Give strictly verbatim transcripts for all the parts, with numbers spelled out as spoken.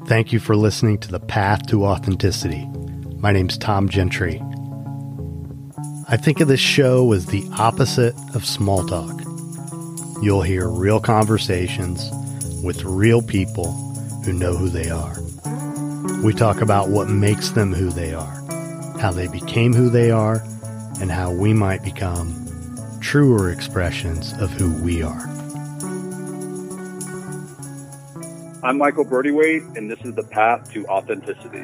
Thank you for listening to The Path to Authenticity. My name's Tom Gentry. I think of this show as the opposite of small talk. You'll hear real conversations with real people who know who they are. We talk about what makes them who they are, how they became who they are, and how we might become truer expressions of who we are. I'm Michael Brody-Waite, and this is The Path to Authenticity.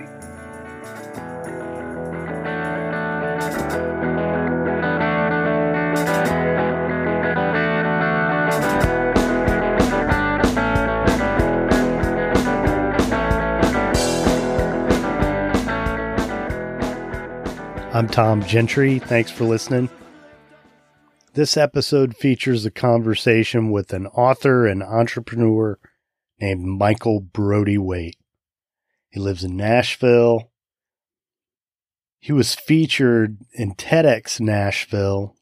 I'm Tom Gentry. Thanks for listening. This episode features a conversation with an author and entrepreneur named Michael Brody-Waite. He lives in Nashville. He was featured in TEDx Nashville,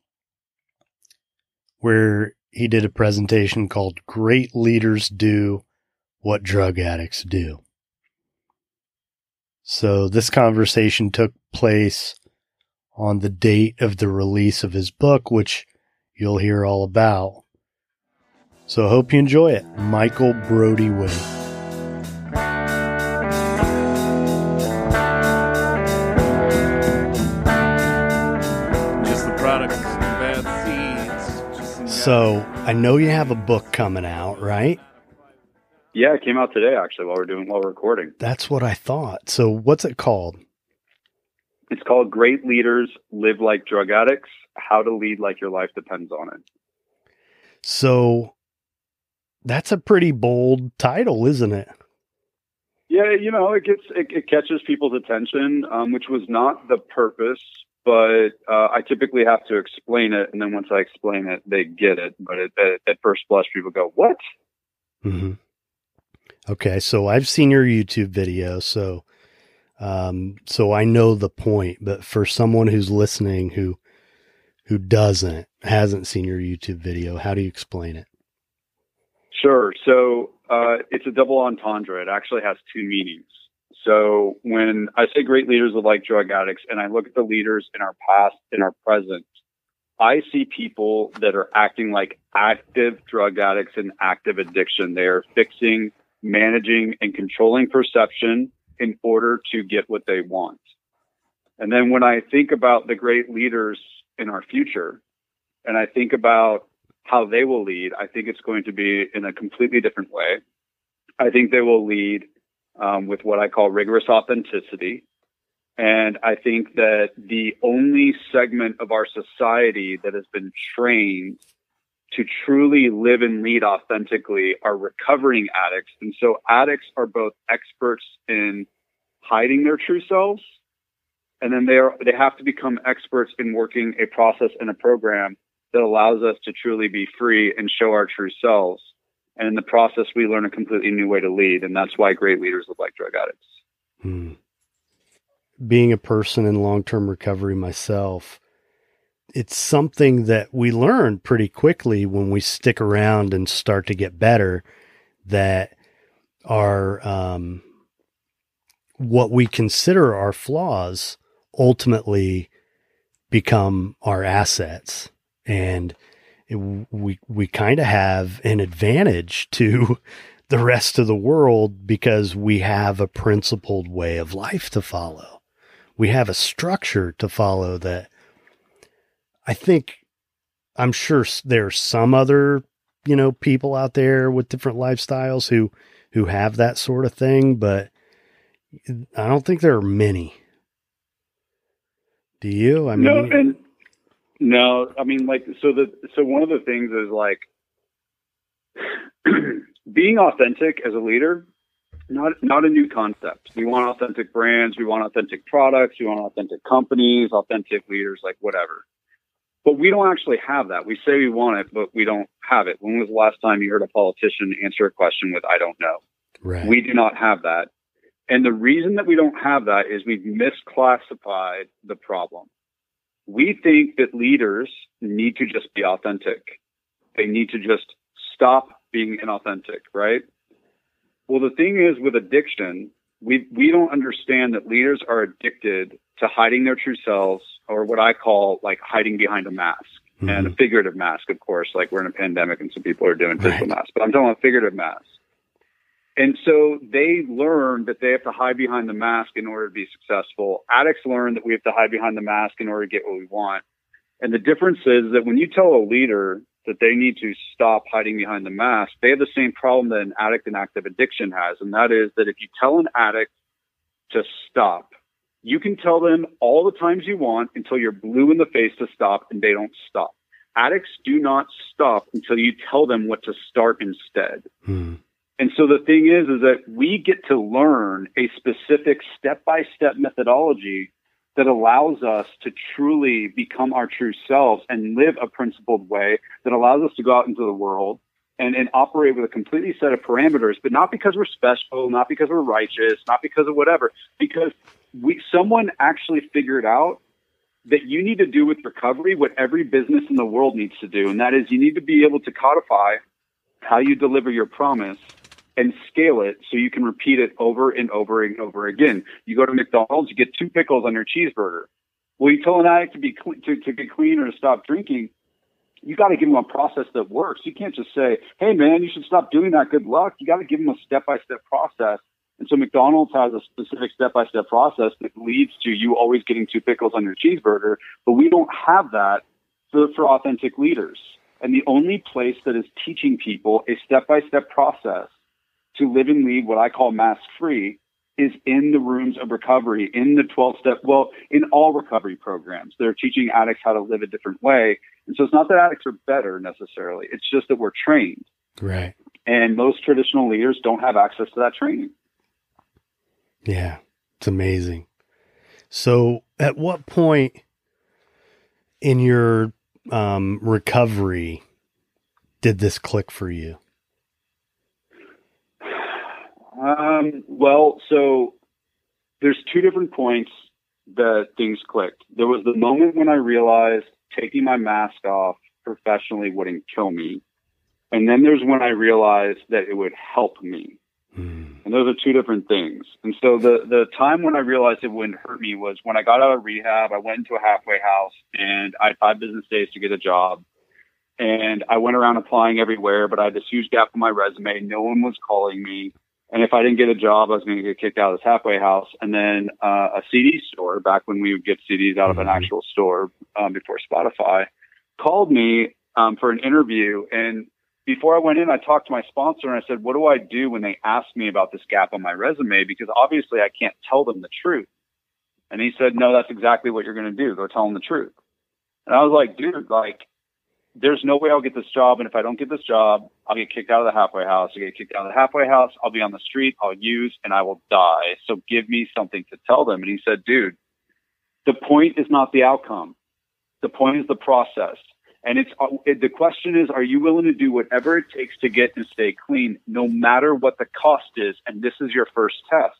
where he did a presentation called Great Leaders Do What Drug Addicts Do. So this conversation took place on the date of the release of his book, which you'll hear all about. So I hope you enjoy it. Michael Brody-Waite. Just the product of some bad seeds. So I know you have a book coming out, right? Yeah, it came out today, actually, while we're doing while we're recording. That's what I thought. So what's it called? It's called Great Leaders Live Like Drug Addicts, How to Lead Like Your Life Depends on It. So that's a pretty bold title, isn't it? Yeah, you know, it gets it, it catches people's attention, um, which was not the purpose, but uh, I typically have to explain it, and then once I explain it, they get it. But it, at, at first blush, people go, "What?" Mm-hmm. Okay, so I've seen your YouTube video, so um, so I know the point. But for someone who's listening who who doesn't hasn't seen your YouTube video, how do you explain it? Sure. So uh, it's a double entendre. It actually has two meanings. So when I say great leaders are like drug addicts, and I look at the leaders in our past, in our present, I see people that are acting like active drug addicts in active addiction. They are fixing, managing, and controlling perception in order to get what they want. And then when I think about the great leaders in our future, and I think about how they will lead, I think it's going to be in a completely different way. I think they will lead um, with what I call rigorous authenticity. And I think that the only segment of our society that has been trained to truly live and lead authentically are recovering addicts. And so addicts are both experts in hiding their true selves, and then they are they have to become experts in working a process and a program that allows us to truly be free and show our true selves. And in the process, we learn a completely new way to lead. And that's why great leaders look like drug addicts. Hmm. Being a person in long-term recovery myself, it's something that we learn pretty quickly when we stick around and start to get better, that our, um, what we consider our flaws ultimately become our assets. And it, we we kind of have an advantage to the rest of the world because we have a principled way of life to follow. We have a structure to follow that I think, I'm sure there's some other, you know, people out there with different lifestyles who, who have that sort of thing, but I don't think there are many. Do you? I mean, no, and no, I mean, like, so the, so one of the things is like being authentic as a leader, not, not a new concept. We want authentic brands. We want authentic products. We want authentic companies, authentic leaders, like whatever. But we don't actually have that. We say we want it, but we don't have it. When was the last time you heard a politician answer a question with, I don't know? Right. We do not have that. And the reason that we don't have that is we've misclassified the problem. We think that leaders need to just be authentic. They need to just stop being inauthentic, right? Well, the thing is with addiction, we we don't understand that leaders are addicted to hiding their true selves, or what I call like hiding behind a mask. Mm-hmm. And a figurative mask, of course, like we're in a pandemic and some people are doing physical right. masks, but I'm talking about figurative masks. And so they learn that they have to hide behind the mask in order to be successful. Addicts learn that we have to hide behind the mask in order to get what we want. And the difference is that when you tell a leader that they need to stop hiding behind the mask, they have the same problem that an addict in active addiction has. And that is that if you tell an addict to stop, you can tell them all the times you want until you're blue in the face to stop, and they don't stop. Addicts do not stop until you tell them what to start instead. Hmm. And so the thing is, is that we get to learn a specific step-by-step methodology that allows us to truly become our true selves and live a principled way that allows us to go out into the world and, and operate with a completely set of parameters, but not because we're special, not because we're righteous, not because of whatever, because we, someone actually figured out that you need to do with recovery what every business in the world needs to do. And that is, you need to be able to codify how you deliver your promise and scale it so you can repeat it over and over and over again. You go to McDonald's, you get two pickles on your cheeseburger. Well, you tell an addict to be clean, to, to get clean or to stop drinking, you got to give them a process that works. You can't just say, hey, man, you should stop doing that. Good luck. You got to give them a step-by-step process. And so McDonald's has a specific step-by-step process that leads to you always getting two pickles on your cheeseburger, but we don't have that for, for authentic leaders. And the only place that is teaching people a step-by-step process to live and lead what I call mask-free is in the rooms of recovery, in the twelve-step, well, in all recovery programs. They're teaching addicts how to live a different way. And so it's not that addicts are better necessarily. It's just that we're trained. Right. And most traditional leaders don't have access to that training. Yeah, it's amazing. So at what point in your um, recovery did this click for you? Um, well, so there's two different points that things clicked. There was the moment when I realized taking my mask off professionally wouldn't kill me. And then there's when I realized that it would help me. Mm. And those are two different things. And so the, the time when I realized it wouldn't hurt me was when I got out of rehab. I went into a halfway house and I had five business days to get a job. And I went around applying everywhere, but I had this huge gap in my resume. No one was calling me. And if I didn't get a job, I was going to get kicked out of this halfway house. And then uh, a C D store, back when we would get C Ds out of an actual store um, before Spotify, called me um, for an interview. And before I went in, I talked to my sponsor and I said, what do I do when they ask me about this gap on my resume? Because obviously I can't tell them the truth. And he said, no, that's exactly what you're going to do. Go tell them the truth. And I was like, dude, like, there's no way I'll get this job. And if I don't get this job, I'll get kicked out of the halfway house. I'll get kicked out of the halfway house. I'll be on the street. I'll use and I will die. So give me something to tell them. And he said, dude, the point is not the outcome. The point is the process. And it's it, the question is, are you willing to do whatever it takes to get and stay clean, no matter what the cost is? And this is your first test.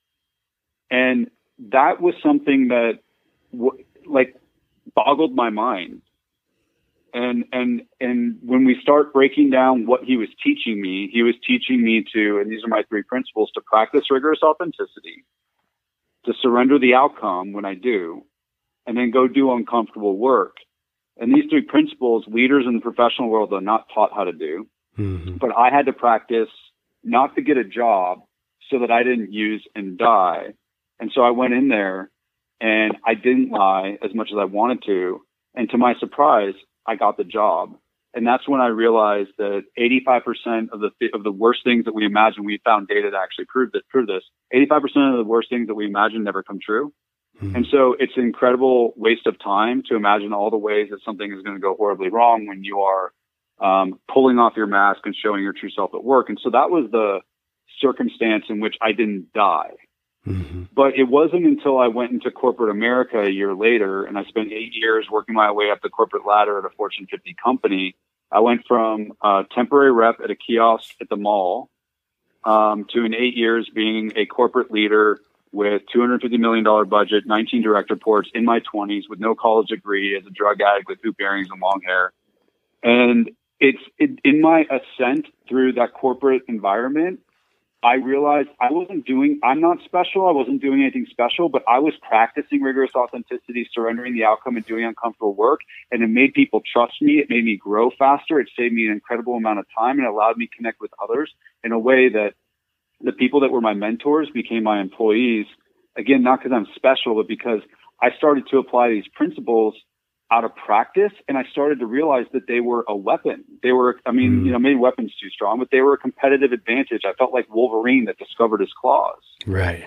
And that was something that w- like boggled my mind. And, and, and when we start breaking down what he was teaching me, he was teaching me to, and these are my three principles, to practice rigorous authenticity, to surrender the outcome when I do, and then go do uncomfortable work. And these three principles, leaders in the professional world are not taught how to do, mm-hmm. but I had to practice not to get a job so that I didn't use and die. And so I went in there and I didn't lie as much as I wanted to. And to my surprise, I got the job. And that's when I realized that eighty-five percent of the of the worst things that we imagine, we found data to actually prove that prove this. eighty-five percent of the worst things that we imagine never come true. Mm-hmm. And so it's an incredible waste of time to imagine all the ways that something is going to go horribly wrong when you are um, pulling off your mask and showing your true self at work. And so that was the circumstance in which I didn't die. Mm-hmm. But it wasn't until I went into corporate America a year later, and I spent eight years working my way up the corporate ladder at a Fortune fifty company. I went from a temporary rep at a kiosk at the mall um, to in eight years being a corporate leader with two hundred fifty million dollars budget, nineteen direct reports in my twenties with no college degree as a drug addict with hoop earrings and long hair. And it's it, in my ascent through that corporate environment, I realized I wasn't doing, I'm not special. I wasn't doing anything special, but I was practicing rigorous authenticity, surrendering the outcome and doing uncomfortable work. And it made people trust me. It made me grow faster. It saved me an incredible amount of time and allowed me to connect with others in a way that the people that were my mentors became my employees. Again, not because I'm special, but because I started to apply these principles out of practice, and I started to realize that they were a weapon. They were, I mean, mm. you know, maybe weapon's too strong, but they were a competitive advantage. I felt like Wolverine that discovered his claws. Right.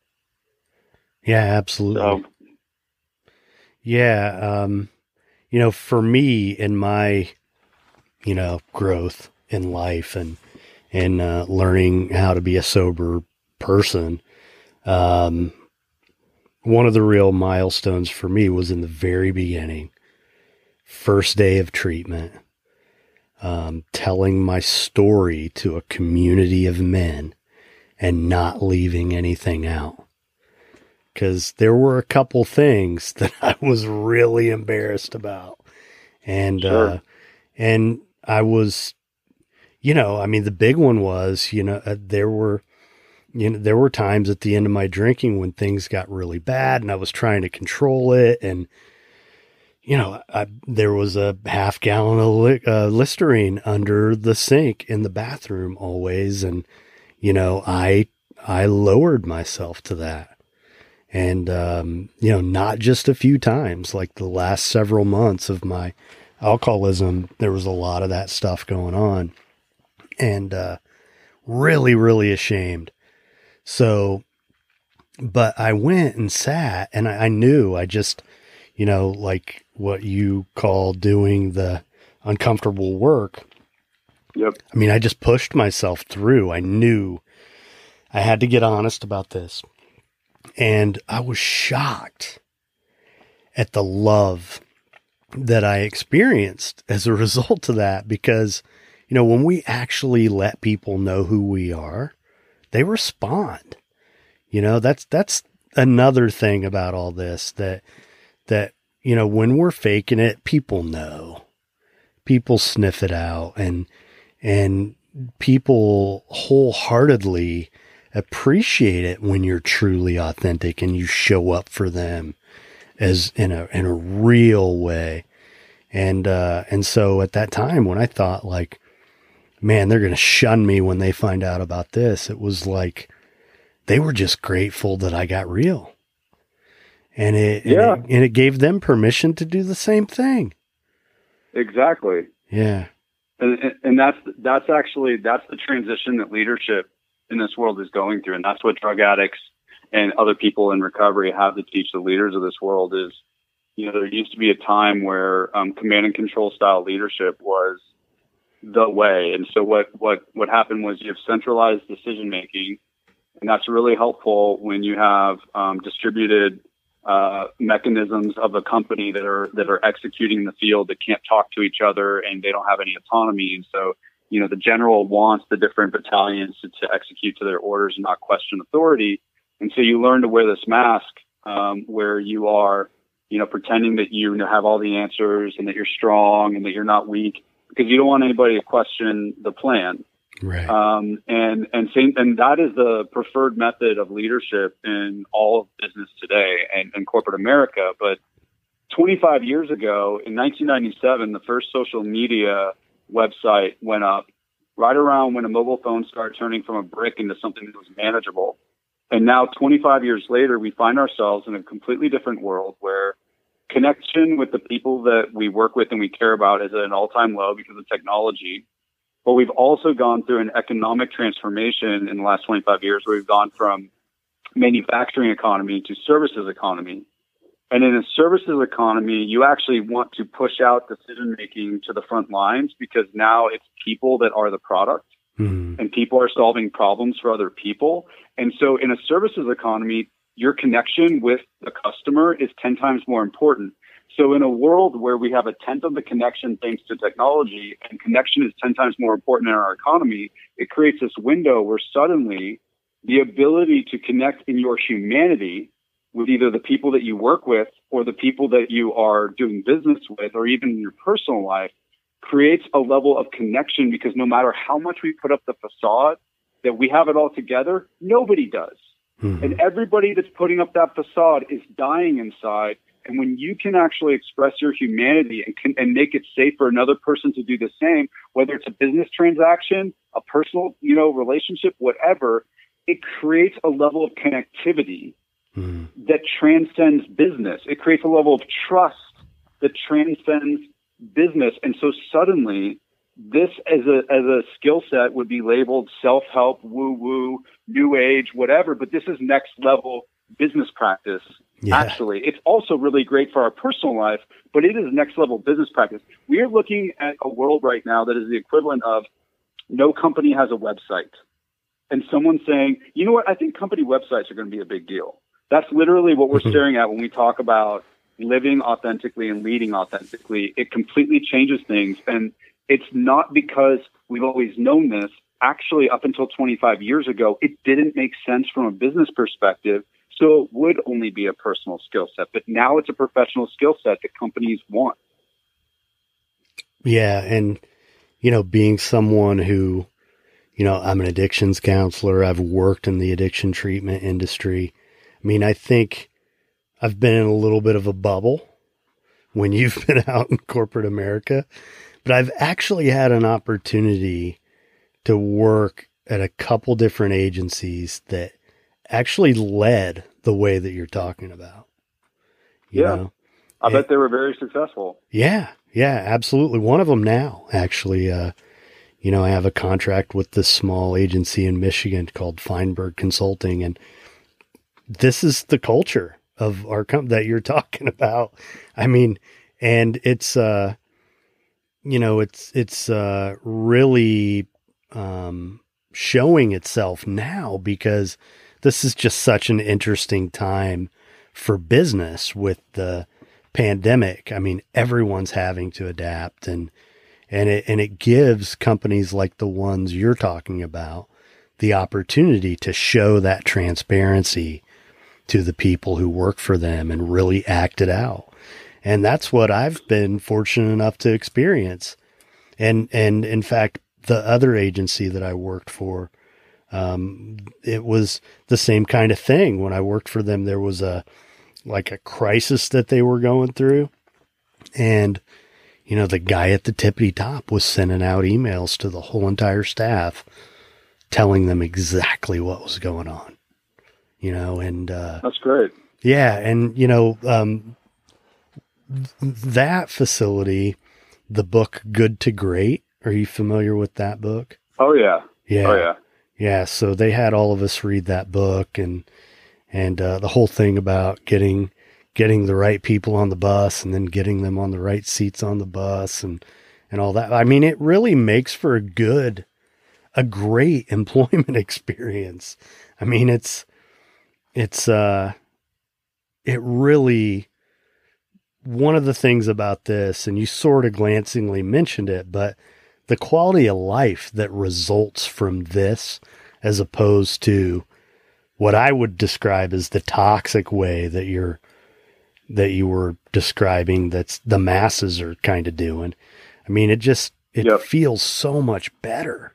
Yeah, absolutely. So, yeah. Um, you know, for me in my, you know, growth in life and, and, uh, learning how to be a sober person, um, one of the real milestones for me was in the very beginning, first day of treatment, um, telling my story to a community of men and not leaving anything out. Because there were a couple things that I was really embarrassed about. And, sure. uh, and I was, you know, I mean, the big one was, you know, uh, there were, You know, there were times at the end of my drinking when things got really bad and I was trying to control it. And, you know, I, there was a half gallon of li- uh, Listerine under the sink in the bathroom always. And, you know, I, I lowered myself to that. And, um, you know, not just a few times, like the last several months of my alcoholism, there was a lot of that stuff going on, and, uh, really, really ashamed. So, but I went and sat and I, I knew I just, you know, like what you call doing the uncomfortable work. Yep. I mean, I just pushed myself through. I knew I had to get honest about this. And I was shocked at the love that I experienced as a result of that, because, you know, when we actually let people know who we are, they respond. You know, that's, that's another thing about all this, that, that, you know, when we're faking it, people know, people sniff it out, and, and people wholeheartedly appreciate it when you're truly authentic and you show up for them as in a, in a real way. And, uh, and so at that time when I thought like, man, they're going to shun me when they find out about this, it was like, they were just grateful that I got real. And it, yeah. and it, and it gave them permission to do the same thing. Exactly. Yeah. And, and that's, that's actually, that's the transition that leadership in this world is going through. And that's what drug addicts and other people in recovery have to teach the leaders of this world is, you know, there used to be a time where um, command and control style leadership was the way. And so what, what, what happened was you have centralized decision making, and that's really helpful when you have um, distributed uh, mechanisms of a company that are, that are executing in the field that can't talk to each other and they don't have any autonomy. And so, you know, the general wants the different battalions to, to execute to their orders and not question authority. And so you learn to wear this mask um, where you are, you know, pretending that you have all the answers and that you're strong and that you're not weak, because you don't want anybody to question the plan. Right. Um, and, and, same, and that is the preferred method of leadership in all of business today and, and corporate America. But twenty-five years ago, in nineteen ninety-seven, the first social media website went up right around when a mobile phone started turning from a brick into something that was manageable. And now twenty-five years later, we find ourselves in a completely different world where connection with the people that we work with and we care about is at an all-time low because of technology. But we've also gone through an economic transformation in the last twenty-five years where we've gone from manufacturing economy to services economy. And in a services economy, you actually want to push out decision-making to the front lines because now it's people that are the product. Mm-hmm. And people are solving problems for other people. And so in a services economy, your connection with the customer is ten times more important. So in a world where we have a tenth of the connection thanks to technology, and connection is ten times more important in our economy, it creates this window where suddenly the ability to connect in your humanity with either the people that you work with or the people that you are doing business with, or even in your personal life, creates a level of connection, because no matter how much we put up the facade that we have it all together. Nobody does. Mm-hmm. And everybody that's putting up that facade is dying inside. And when you can actually express your humanity and can, and make it safe for another person to do the same, whether it's a business transaction, a personal, you know, relationship, whatever, it creates a level of connectivity mm-hmm. that transcends business. It creates a level of trust that transcends business. And so suddenly this as a, as a skill set would be labeled self-help, woo-woo, new age, whatever, but this is next level business practice. Yeah. Actually, it's also really great for our personal life, but it is next level business practice. We are looking at a world right now that is the equivalent of no company has a website. And someone saying, you know what, I think company websites are going to be a big deal. That's literally what we're staring at when we talk about living authentically and leading authentically. It completely changes things. And it's not because we've always known this. Actually, up until twenty-five years ago, it didn't make sense from a business perspective. So it would only be a personal skill set. But now it's a professional skill set that companies want. Yeah. And, you know, being someone who, you know, I'm an addictions counselor. I've worked in the addiction treatment industry. I mean, I think I've been in a little bit of a bubble when you've been out in corporate America, but I've actually had an opportunity to work at a couple different agencies that actually led the way that you're talking about. You yeah. know? I and, bet they were very successful. Yeah. Yeah, absolutely. One of them now, actually, uh, you know, I have a contract with this small agency in Michigan called Feinberg Consulting. And this is the culture of our company that you're talking about. I mean, and it's, uh, you know, it's, it's, uh, really, um, showing itself now because this is just such an interesting time for business with the pandemic. I mean, everyone's having to adapt and, and it, and it gives companies like the ones you're talking about the opportunity to show that transparency to the people who work for them and really act it out. And that's what I've been fortunate enough to experience. And, and in fact, the other agency that I worked for, um, it was the same kind of thing. When I worked for them, there was a, like a crisis that they were going through. And, you know, the guy at the tippity top was sending out emails to the whole entire staff, telling them exactly what was going on, you know, and, uh, that's great. Yeah. And, you know, um, th- that facility, the book Good to Great, are you familiar with that book? Oh yeah. Yeah. Oh yeah. Yeah. So they had all of us read that book and, and, uh, the whole thing about getting, getting the right people on the bus and then getting them on the right seats on the bus and, and all that. I mean, it really makes for a good, a great employment experience. I mean, it's, it's, uh, it really, one of the things about this, and you sort of glancingly mentioned it, but the quality of life that results from this, as opposed to what I would describe as the toxic way that you're, that you were describing, that's the masses are kind of doing. I mean, it just, it yep. feels so much better.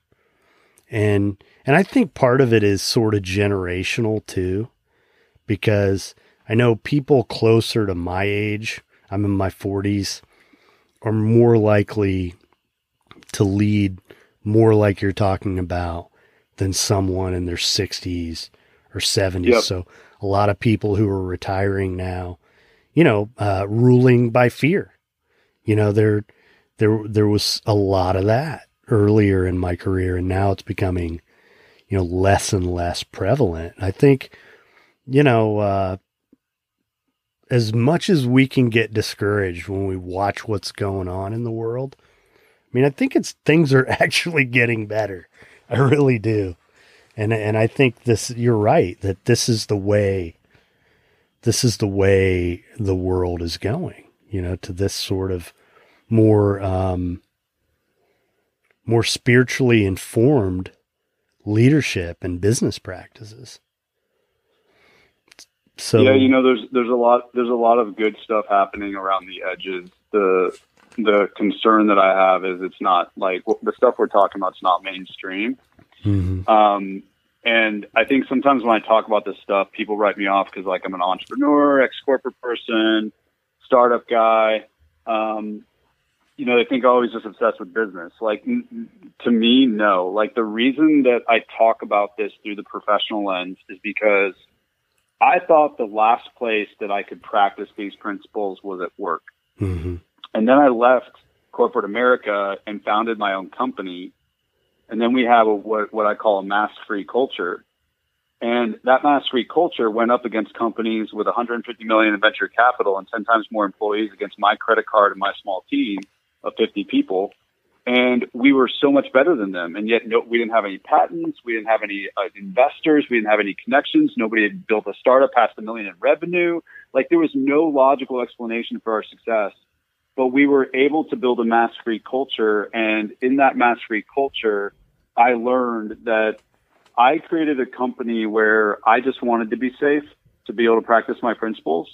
And, and I think part of it is sort of generational too, because I know people closer to my age, I'm in my forties, are more likely to lead more like you're talking about than someone in their sixties or seventies. Yep. So a lot of people who are retiring now, you know, uh, ruling by fear, you know, there, there, there was a lot of that earlier in my career, and now it's becoming, you know, less and less prevalent. I think, you know, uh, as much as we can get discouraged when we watch what's going on in the world, I mean, I think it's, things are actually getting better. I really do. And, and I think this, you're right, that this is the way, this is the way the world is going, you know, to this sort of more, um, more spiritually informed leadership and business practices. So yeah, you know, there's, there's a lot, there's a lot of good stuff happening around the edges. The, the concern that I have is it's not like the stuff we're talking about. It's not mainstream. Mm-hmm. Um, and I think sometimes when I talk about this stuff, people write me off because like I'm an entrepreneur, ex-corporate person, startup guy. Um, you know, they think I'm always just obsessed with business. Like n- to me, no. Like the reason that I talk about this through the professional lens is because I thought the last place that I could practice these principles was at work. Mm-hmm. And then I left corporate America and founded my own company. And then we have a, what, what I call a mask-free culture. And that mask-free culture went up against companies with one hundred fifty million in venture capital and ten times more employees against my credit card and my small team of fifty people. And we were so much better than them. And yet no, we didn't have any patents. We didn't have any uh, investors. We didn't have any connections. Nobody had built a startup past a million in revenue. Like there was no logical explanation for our success. But we were able to build a mask-free culture. And in that mask-free culture, I learned that I created a company where I just wanted to be safe, to be able to practice my principles.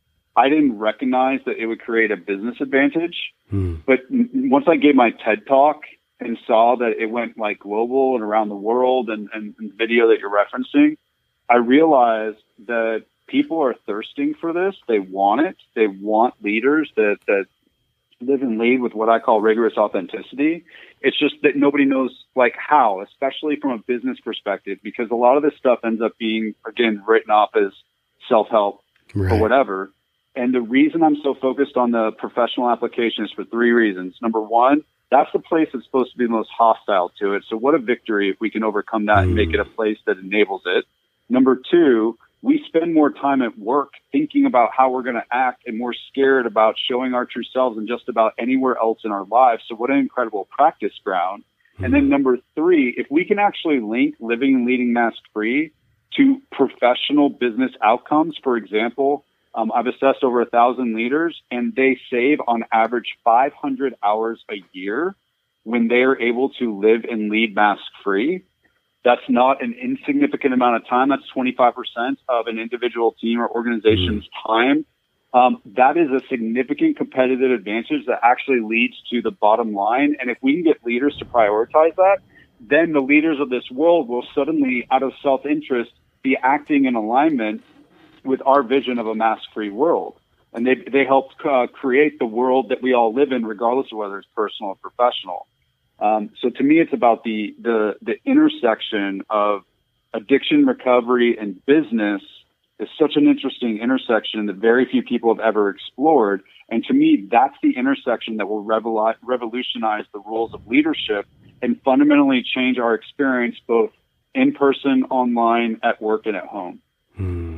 I didn't recognize that it would create a business advantage. Hmm. But once I gave my TED Talk and saw that it went like global and around the world and, and, and the video that you're referencing, I realized that people are thirsting for this. They want it. They want leaders that, that live and lead with what I call rigorous authenticity. It's just that nobody knows like how, especially from a business perspective, because a lot of this stuff ends up being, again, written off as self-help right. or whatever. And the reason I'm so focused on the professional application is for three reasons. Number one, that's the place that's supposed to be the most hostile to it. So what a victory if we can overcome that mm. and make it a place that enables it. Number two, we spend more time at work thinking about how we're going to act and more scared about showing our true selves than just about anywhere else in our lives. So what an incredible practice ground. Mm-hmm. And then number three, if we can actually link living and leading mask-free to professional business outcomes, for example, um, I've assessed over a thousand leaders and they save on average five hundred hours a year when they are able to live and lead mask-free. That's not an insignificant amount of time. That's twenty-five percent of an individual team or organization's mm. time. Um, that is a significant competitive advantage that actually leads to the bottom line. And if we can get leaders to prioritize that, then the leaders of this world will suddenly, out of self-interest, be acting in alignment with our vision of a mask-free world. And they, they help uh, create the world that we all live in, regardless of whether it's personal or professional. Um, so to me, it's about the, the, the intersection of addiction recovery and business is such an interesting intersection that very few people have ever explored. And to me, that's the intersection that will revol- revolutionize the roles of leadership and fundamentally change our experience both in person, online, at work, and at home. Hmm.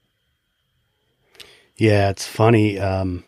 Yeah, it's funny. Um,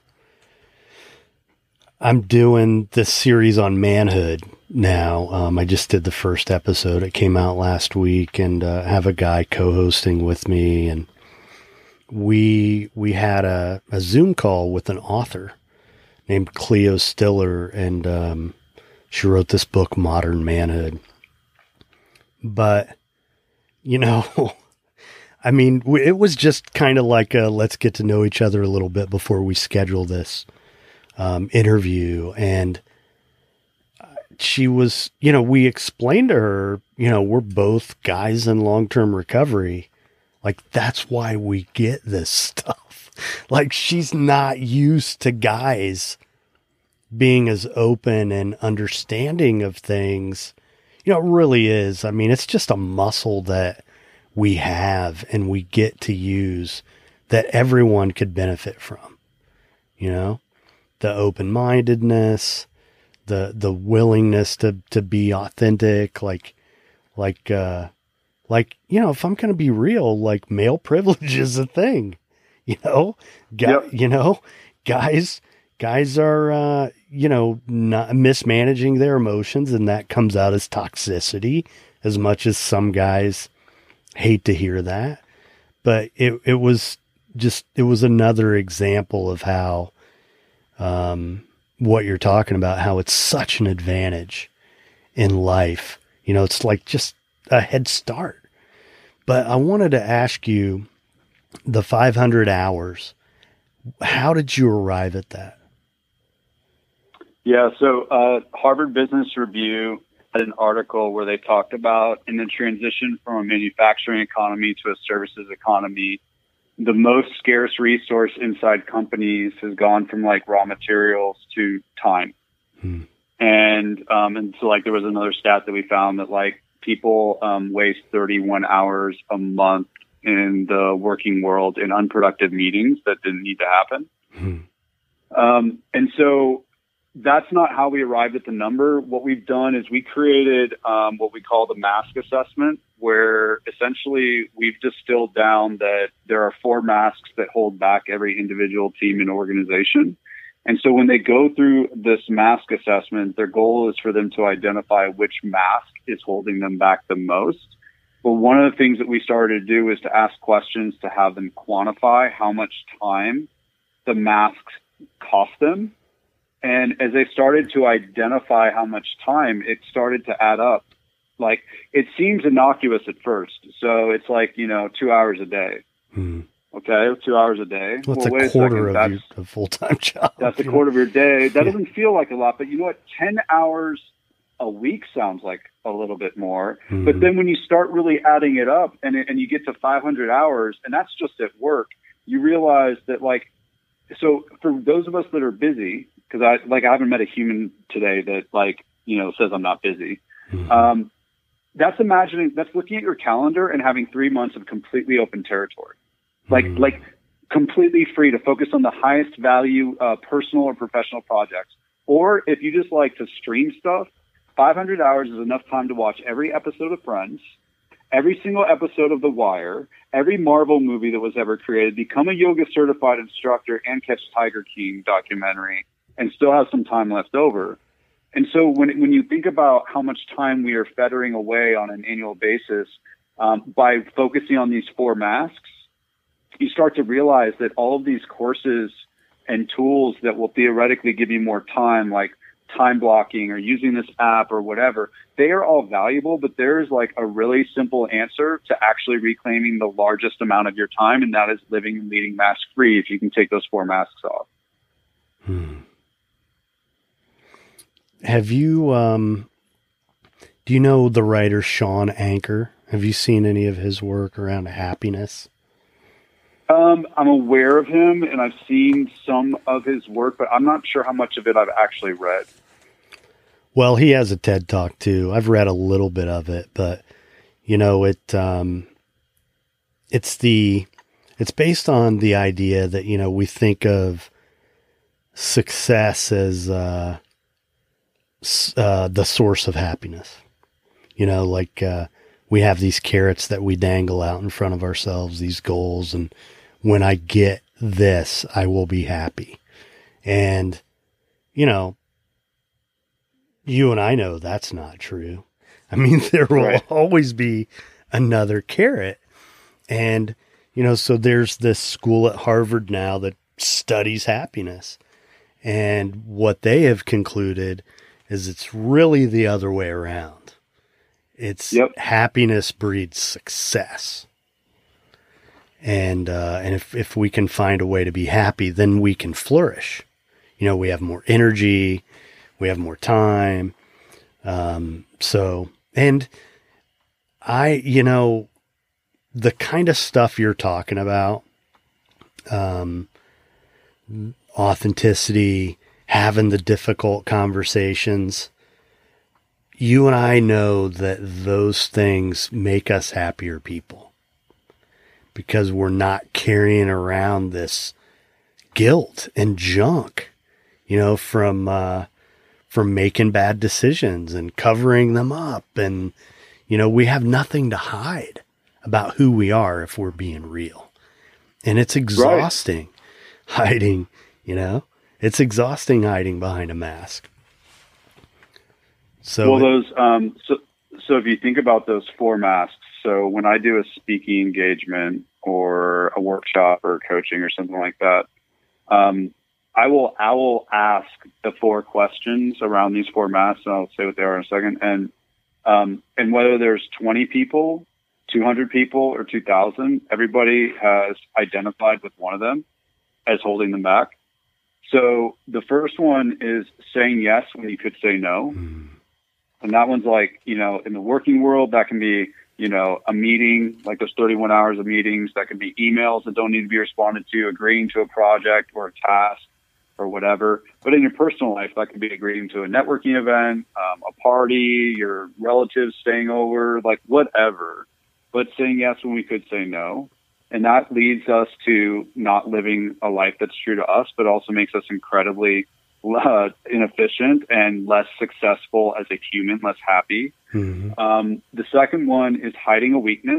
I'm doing this series on manhood now. Um, I just did the first episode. It came out last week, and uh, have a guy co-hosting with me. And we we had a, a Zoom call with an author named Cleo Stiller, and um, she wrote this book, Modern Manhood. But, you know, I mean, it was just kind of like a let's get to know each other a little bit before we schedule this um, interview. And she was, you know, we explained to her, you know, we're both guys in long-term recovery. Like, that's why we get this stuff. Like, she's not used to guys being as open and understanding of things. You know, it really is. I mean, it's just a muscle that we have and we get to use that everyone could benefit from. You know, the open-mindedness, the the willingness to, to be authentic, like, like, uh, like, you know, if I'm going to be real, like, male privilege is a thing, you know, Guy, yep. you know, guys, guys are, uh, you know, not mismanaging their emotions, and that comes out as toxicity, as much as some guys hate to hear that. But it, it was just, it was another example of how, um, what you're talking about, how it's such an advantage in life. You know, it's like just a head start. But I wanted to ask you, the five hundred hours, how did you arrive at that? Yeah, so uh, Harvard Business Review an article where they talked about in the transition from a manufacturing economy to a services economy, the most scarce resource inside companies has gone from like raw materials to time. Hmm. And, um, and so like there was another stat that we found that like people, um, waste thirty-one hours a month in the working world in unproductive meetings that didn't need to happen. Hmm. Um, and so that's not how we arrived at the number. What we've done is we created um, what we call the mask assessment, where essentially we've distilled down that there are four masks that hold back every individual team and organization. And so when they go through this mask assessment, their goal is for them to identify which mask is holding them back the most. But one of the things that we started to do is to ask questions to have them quantify how much time the masks cost them. And as they started to identify how much time, it started to add up. Like, it seems innocuous at first. So it's like, you know, two hours a day. Hmm. Okay, two hours a day. Well, that's well, a quarter a of your a full-time job. That's a quarter know? of your day. That yeah. doesn't feel like a lot, but you know what? ten hours a week sounds like a little bit more. Mm-hmm. But then when you start really adding it up and, and you get to five hundred hours, and that's just at work, you realize that, like, so for those of us that are busy, because I like I haven't met a human today that like you know says I'm not busy. Mm-hmm. Um, that's imagining that's looking at your calendar and having three months of completely open territory, like mm-hmm. like completely free to focus on the highest value uh, personal or professional projects. Or if you just like to stream stuff, five hundred hours is enough time to watch every episode of Friends, every single episode of The Wire, every Marvel movie that was ever created, become a yoga certified instructor, and catch Tiger King documentary, and still have some time left over. And so when when you think about how much time we are fettering away on an annual basis um, by focusing on these four masks, you start to realize that all of these courses and tools that will theoretically give you more time, like time blocking or using this app or whatever, they are all valuable, but there's like a really simple answer to actually reclaiming the largest amount of your time, and that is living and leading mask free if you can take those four masks off. Hmm. Have you, um, do you know the writer Shawn Achor? Have you seen any of his work around happiness? Um, I'm aware of him, and I've seen some of his work, but I'm not sure how much of it I've actually read. Well, he has a TED Talk too. I've read a little bit of it, but you know, it, um, it's the, it's based on the idea that, you know, we think of success as, uh, uh, the source of happiness, you know, like, uh, we have these carrots that we dangle out in front of ourselves, these goals. And when I get this, I will be happy. And, you know, you and I know that's not true. I mean, there will right. always be another carrot. And, you know, so there's this school at Harvard now that studies happiness. And what they have concluded is it's really the other way around. It's yep. happiness breeds success. And, uh, and if, if we can find a way to be happy, then we can flourish. You know, we have more energy, we have more time. Um, so, and I, you know, the kind of stuff you're talking about, um, authenticity, having the difficult conversations, you and I know that those things make us happier people because we're not carrying around this guilt and junk, you know, from, uh, from making bad decisions and covering them up. And, you know, we have nothing to hide about who we are if we're being real. And it's exhausting right. hiding, you know, it's exhausting hiding behind a mask. So, well, those, um, so, so if you think about those four masks, so when I do a speaking engagement or a workshop or coaching or something like that, um, I will, I will ask the four questions around these four masks, and I'll say what they are in a second. And, um, and whether there's twenty people, two hundred people, or two thousand, everybody has identified with one of them as holding them back. So the first one is saying yes when you could say no. Mm. And that one's like, you know, in the working world, that can be, you know, a meeting, like there's thirty-one hours of meetings. That can be emails that don't need to be responded to, agreeing to a project or a task or whatever. But in your personal life, that could be agreeing to a networking event, um, a party, your relatives staying over, like whatever. But saying yes when we could say no. And that leads us to not living a life that's true to us, but also makes us incredibly uh, inefficient and less successful as a human, less happy. Mm-hmm. Um, the second one is hiding a weakness.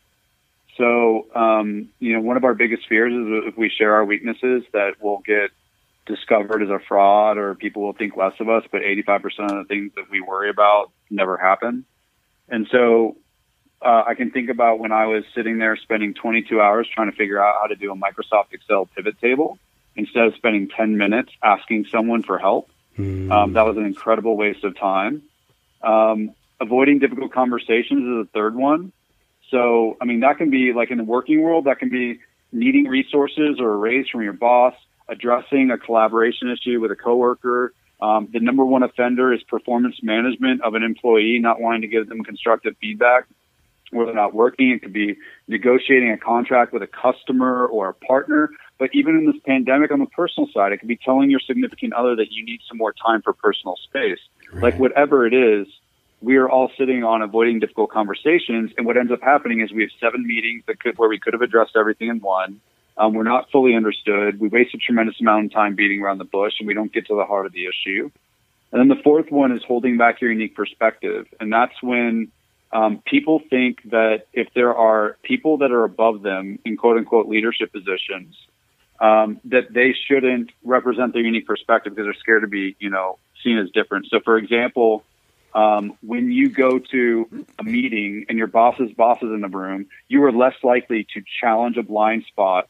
So, um, you know, one of our biggest fears is if we share our weaknesses that we'll get discovered as a fraud or people will think less of us, but eighty-five percent of the things that we worry about never happen. And so uh, I can think about when I was sitting there spending twenty-two hours trying to figure out how to do a Microsoft Excel pivot table instead of spending ten minutes asking someone for help. Mm. Um, that was an incredible waste of time. Um, avoiding difficult conversations is the third one. So, I mean, that can be like in the working world, that can be needing resources or a raise from your boss, addressing a collaboration issue with a coworker. Um, the number one offender is performance management of an employee, not wanting to give them constructive feedback where they're not working. It could be negotiating a contract with a customer or a partner. But even in this pandemic, on the personal side, it could be telling your significant other that you need some more time for personal space. Right. Like whatever it is, we are all sitting on avoiding difficult conversations. And what ends up happening is we have seven meetings that could, where we could have addressed everything in one. Um, we're not fully understood. We waste a tremendous amount of time beating around the bush, and we don't get to the heart of the issue. And then the fourth one is holding back your unique perspective. And that's when um, people think that if there are people that are above them in quote-unquote leadership positions, um, that they shouldn't represent their unique perspective because they're scared to be, you know, seen as different. So, for example, um, when you go to a meeting and your boss's boss is in the room, you are less likely to challenge a blind spot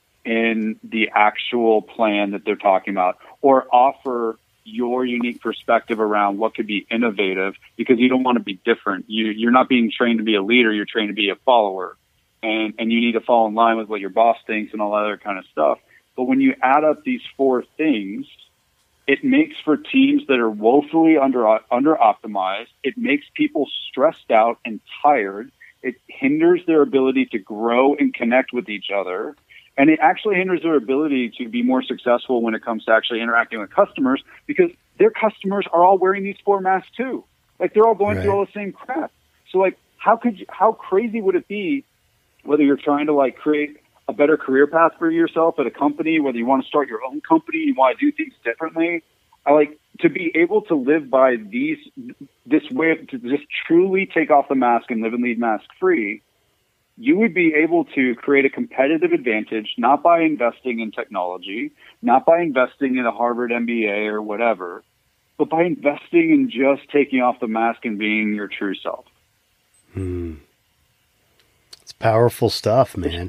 in the actual plan that they're talking about, or offer your unique perspective around what could be innovative, because you don't want to be different. You, you're not being trained to be a leader. You're trained to be a follower, and, and you need to fall in line with what your boss thinks and all that other kind of stuff. But when you add up these four things, it makes for teams that are woefully under, under optimized. It makes people stressed out and tired. It hinders their ability to grow and connect with each other. And it actually hinders their ability to be more successful when it comes to actually interacting with customers, because their customers are all wearing these four masks too. Like they're all going right. through all the same crap. So like, how could you, how crazy would it be, whether you're trying to like create a better career path for yourself at a company, whether you want to start your own company, you want to do things differently, I like to be able to live by these, this way of, to just truly take off the mask and live and lead mask free. You would be able to create a competitive advantage, not by investing in technology, not by investing in a Harvard M B A or whatever, but by investing in just taking off the mask and being your true self. Hmm. It's powerful stuff, man.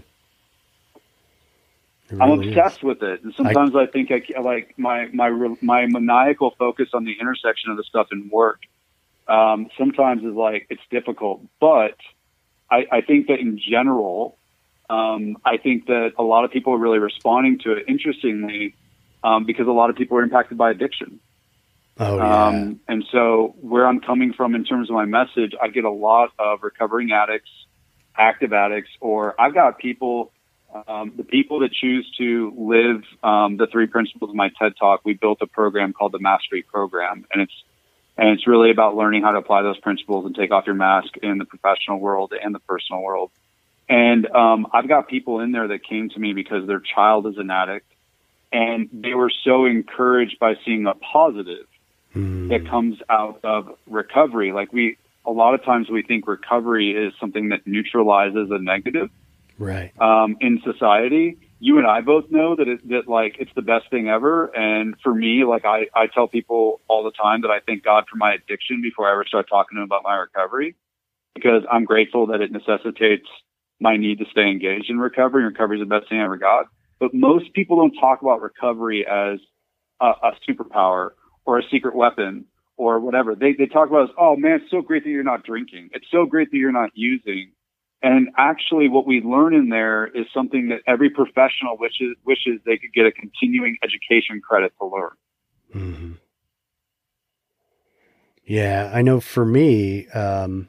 Really I'm obsessed is. with it. And sometimes I, I think I like my, my, my maniacal focus on the intersection of the stuff in work. Um, sometimes is like, it's difficult, but I, I think that in general, um, I think that a lot of people are really responding to it, interestingly, um, because a lot of people are impacted by addiction. Oh, yeah. Um, and so where I'm coming from in terms of my message, I get a lot of recovering addicts, active addicts, or I've got people, um, the people that choose to live um, the three principles of my TED Talk. We built a program called the Mastery Program, and it's And it's really about learning how to apply those principles and take off your mask in the professional world and the personal world. And um, I've got people in there that came to me because their child is an addict, and they were so encouraged by seeing a positive mm. that comes out of recovery. Like we, a lot of times we think recovery is something that neutralizes a negative, right? Um, in society. You and I both know that it, that like it's the best thing ever. And for me, like I, I tell people all the time that I thank God for my addiction before I ever start talking to them about my recovery, because I'm grateful that it necessitates my need to stay engaged in recovery. Recovery is the best thing I ever got. But most people don't talk about recovery as a, a superpower or a secret weapon or whatever. They, they talk about it as, oh man, it's so great that you're not drinking. It's so great that you're not using. And actually what we learn in there is something that every professional wishes, wishes they could get a continuing education credit to learn. Mm-hmm. Yeah, I know for me, um,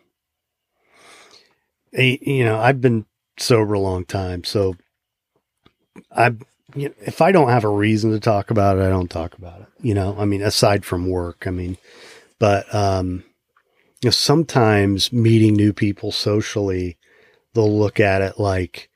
I, you know, I've been sober a long time, so I, you know, if I don't have a reason to talk about it, I don't talk about it. You know, I mean, aside from work, I mean, but um, you know, sometimes meeting new people socially, they'll look at it like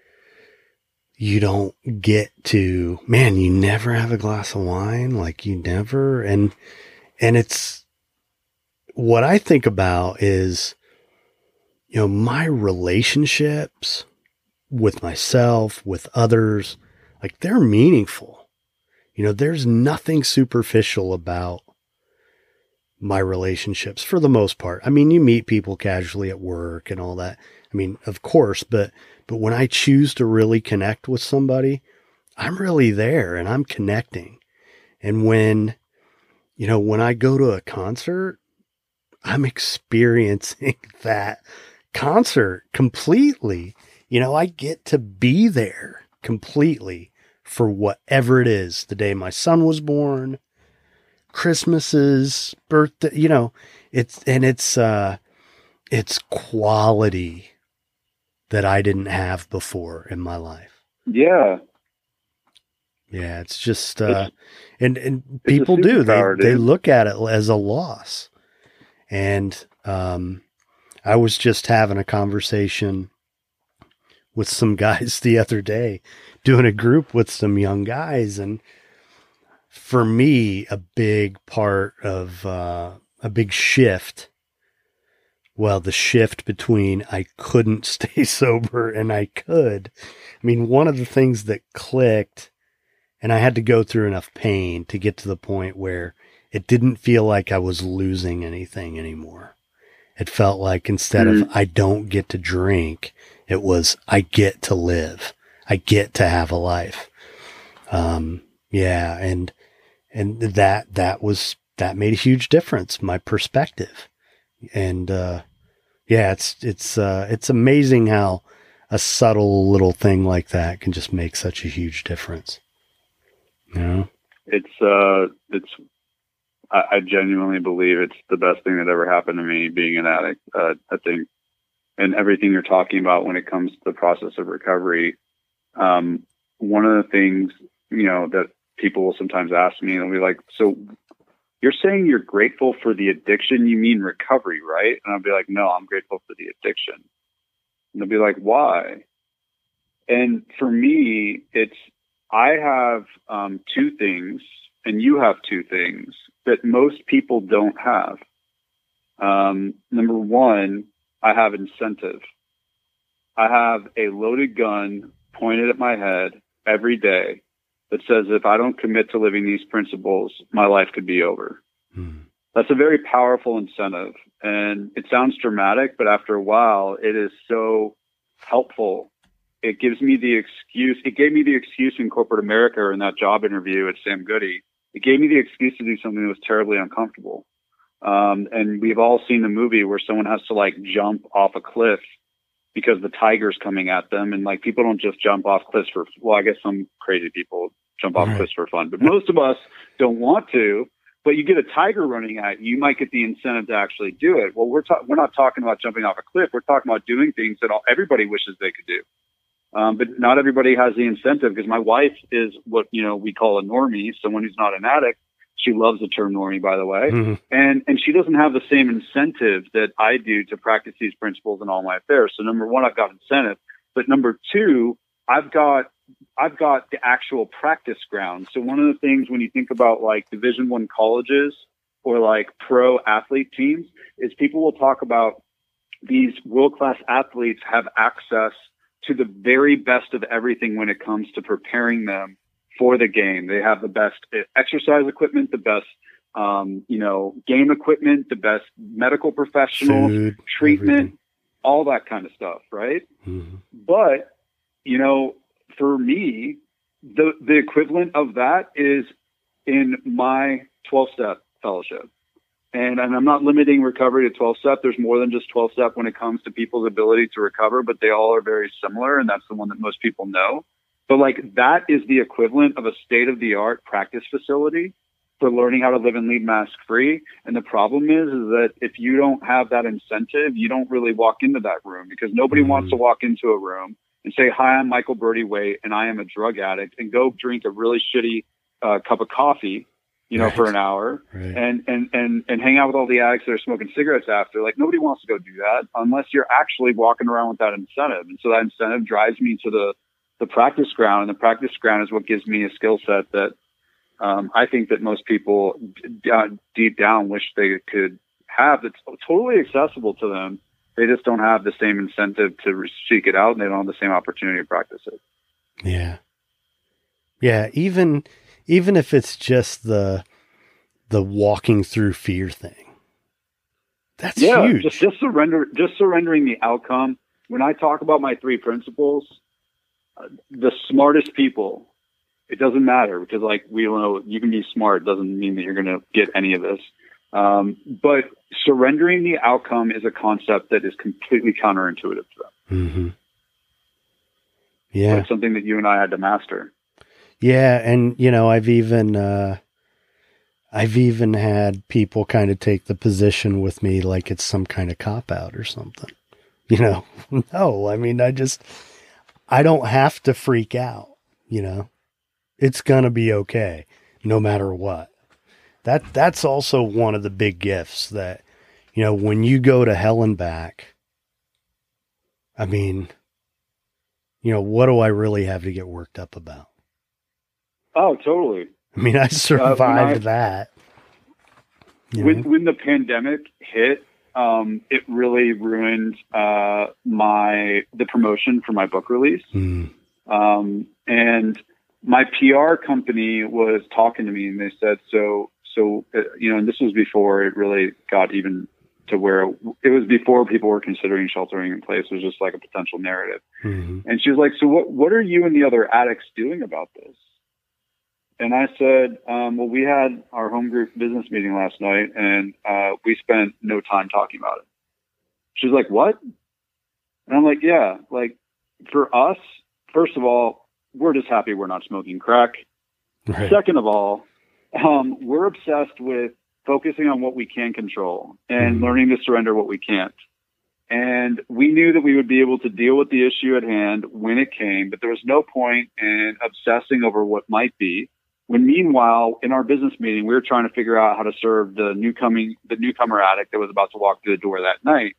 you don't get to, man, you never have a glass of wine, like you never, and and it's what I think about is, you know, my relationships with myself, with others, like they're meaningful. You know, there's nothing superficial about my relationships for the most part. I mean, you meet people casually at work and all that. I mean, of course, but, but when I choose to really connect with somebody, I'm really there and I'm connecting. And when, you know, when I go to a concert, I'm experiencing that concert completely. You know, I get to be there completely for whatever it is. The day my son was born, Christmases, birthday, you know, it's, and it's, uh, it's quality that I didn't have before in my life. Yeah. Yeah. It's just, uh, it's, and, and people do, they, dude. They look at it as a loss. And, um, I was just having a conversation with some guys the other day, doing a group with some young guys. And for me, a big part of, uh, a big shift, well, the shift between I couldn't stay sober and I could. I mean, one of the things that clicked, and I had to go through enough pain to get to the point where it didn't feel like I was losing anything anymore. It felt like instead mm-hmm. of I don't get to drink, it was I get to live. I get to have a life. Um, yeah. And, and that, that was, that made a huge difference, my perspective. And, uh, yeah, it's, it's, uh, it's amazing how a subtle little thing like that can just make such a huge difference. You know? It's, uh, it's, I, I genuinely believe it's the best thing that ever happened to me being an addict. Uh, I think, and everything you're talking about when it comes to the process of recovery. Um, one of the things, you know, that people will sometimes ask me, they'll be like, so you're saying you're grateful for the addiction? You mean recovery, right? And I'll be like, no, I'm grateful for the addiction. And they'll be like, why? And for me, it's, I have um, two things, and you have two things that most people don't have. Um, number one, I have incentive. I have a loaded gun pointed at my head every day that says if I don't commit to living these principles, my life could be over. Hmm. That's a very powerful incentive. And it sounds dramatic, but after a while, it is so helpful. It gives me the excuse. It gave me the excuse in corporate America or in that job interview at Sam Goody. It gave me the excuse to do something that was terribly uncomfortable. Um, and we've all seen the movie where someone has to like jump off a cliff because the tiger's coming at them. And like, people don't just jump off cliffs for, well, I guess some crazy people jump off right. cliffs for fun, but most of us don't want to. But you get a tiger running at you, you might get the incentive to actually do it. Well, we're ta- we're not talking about jumping off a cliff. We're talking about doing things that all, everybody wishes they could do. Um, but not everybody has the incentive, because my wife is what, you know, we call a normie, someone who's not an addict. She loves the term normie, by the way. Mm-hmm. And, and she doesn't have the same incentive that I do to practice these principles in all my affairs. So number one, I've got incentive, but number two, I've got, I've got the actual practice ground. So one of the things when you think about like Division One colleges or like pro athlete teams is people will talk about these world-class athletes have access to the very best of everything when it comes to preparing them for the game. They have the best exercise equipment, the best, um, you know, game equipment, the best medical professional Food, treatment, everything. All that kind of stuff. Right. Mm-hmm. But, you know, for me, the, the equivalent of that is in my twelve step fellowship. And, and I'm not limiting recovery to twelve step. There's more than just twelve step when it comes to people's ability to recover, but they all are very similar. And that's the one that most people know. But like, that is the equivalent of a state of the art practice facility for learning how to live and lead mask free. And the problem is, is that if you don't have that incentive, you don't really walk into that room, because nobody mm-hmm. wants to walk into a room and say, hi, I'm Michael Birdie Waite and I am a drug addict, and go drink a really shitty uh, cup of coffee, you know, right. for an hour right. and, and, and, and hang out with all the addicts that are smoking cigarettes after. Like, nobody wants to go do that unless you're actually walking around with that incentive. And so that incentive drives me to the, the practice ground, and the practice ground is what gives me a skill set that um, I think that most people d- deep down wish they could have. That's totally accessible to them. They just don't have the same incentive to seek it out, and they don't have the same opportunity to practice it. Yeah. Yeah. Even, even if it's just the, the walking through fear thing, that's yeah, huge. Just, just surrender, just surrendering the outcome. When I talk about my three principles, uh, the smartest people, it doesn't matter, because like, we know you can be smart. Doesn't mean that you're going to get any of this. Um, but surrendering the outcome is a concept that is completely counterintuitive to them. Mm-hmm. Yeah. But it's something that you and I had to master. Yeah. And, you know, I've even, uh, I've even had people kind of take the position with me like it's some kind of cop out or something, you know. No, I mean, I just, I don't have to freak out, you know, it's going to be okay no matter what. That, that's also one of the big gifts that, you know, when you go to hell and back, I mean, you know, what do I really have to get worked up about? Oh, totally. I mean, I survived uh, I, that. You when, when the pandemic hit, um, it really ruined uh, my the promotion for my book release. Mm. Um, and my P R company was talking to me, and they said, so, so uh, you know, and this was before it really got even to where it, it was before people were considering sheltering in place. It was just like a potential narrative. Mm-hmm. And she was like, so what, what are you and the other addicts doing about this? And I said, um, well, we had our home group business meeting last night, and uh, we spent no time talking about it. She's like, what? And I'm like, yeah, like for us, first of all, we're just happy we're not smoking crack. Right. Second of all, um, we're obsessed with focusing on what we can control and mm. learning to surrender what we can't. And we knew that we would be able to deal with the issue at hand when it came, but there was no point in obsessing over what might be. When meanwhile, in our business meeting, we were trying to figure out how to serve the newcoming, the newcomer addict that was about to walk through the door that night.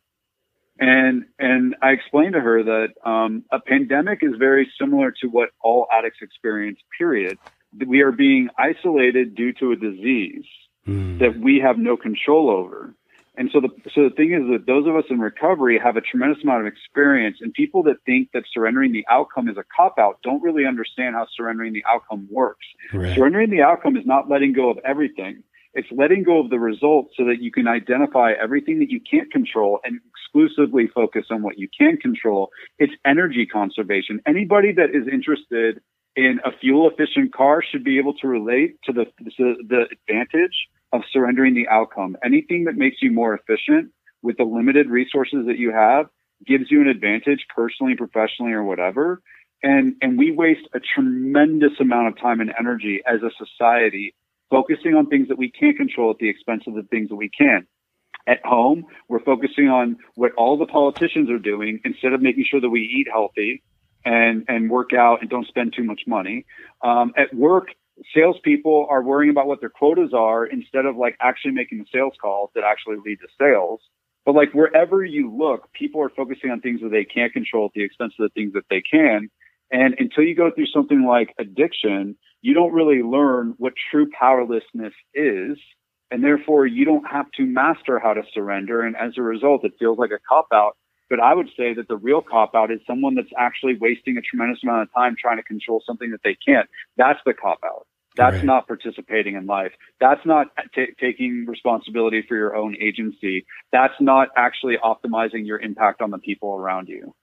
And, and I explained to her that, um, a pandemic is very similar to what all addicts experience, period. We are being isolated due to a disease mm. that we have no control over. And so the, so the thing is that those of us in recovery have a tremendous amount of experience, and people that think that surrendering the outcome is a cop-out don't really understand how surrendering the outcome works. Right. Surrendering the outcome is not letting go of everything. It's letting go of the results so that you can identify everything that you can't control and exclusively focus on what you can control. It's energy conservation. Anybody that is interested in a fuel-efficient car should be able to relate to the, to the advantage of surrendering the outcome. Anything that makes you more efficient with the limited resources that you have gives you an advantage personally, professionally, or whatever. And, and we waste a tremendous amount of time and energy as a society focusing on things that we can't control at the expense of the things that we can. At home, we're focusing on what all the politicians are doing instead of making sure that we eat healthy and, and work out and don't spend too much money. Um, at work, salespeople are worrying about what their quotas are instead of like actually making the sales calls that actually lead to sales. But like wherever you look, people are focusing on things that they can't control at the expense of the things that they can. And until you go through something like addiction, you don't really learn what true powerlessness is. And therefore you don't have to master how to surrender. And as a result, it feels like a cop-out. But I would say that the real cop-out is someone that's actually wasting a tremendous amount of time trying to control something that they can't. That's the cop-out. That's right. Not participating in life. That's not t- taking responsibility for your own agency. That's not actually optimizing your impact on the people around you.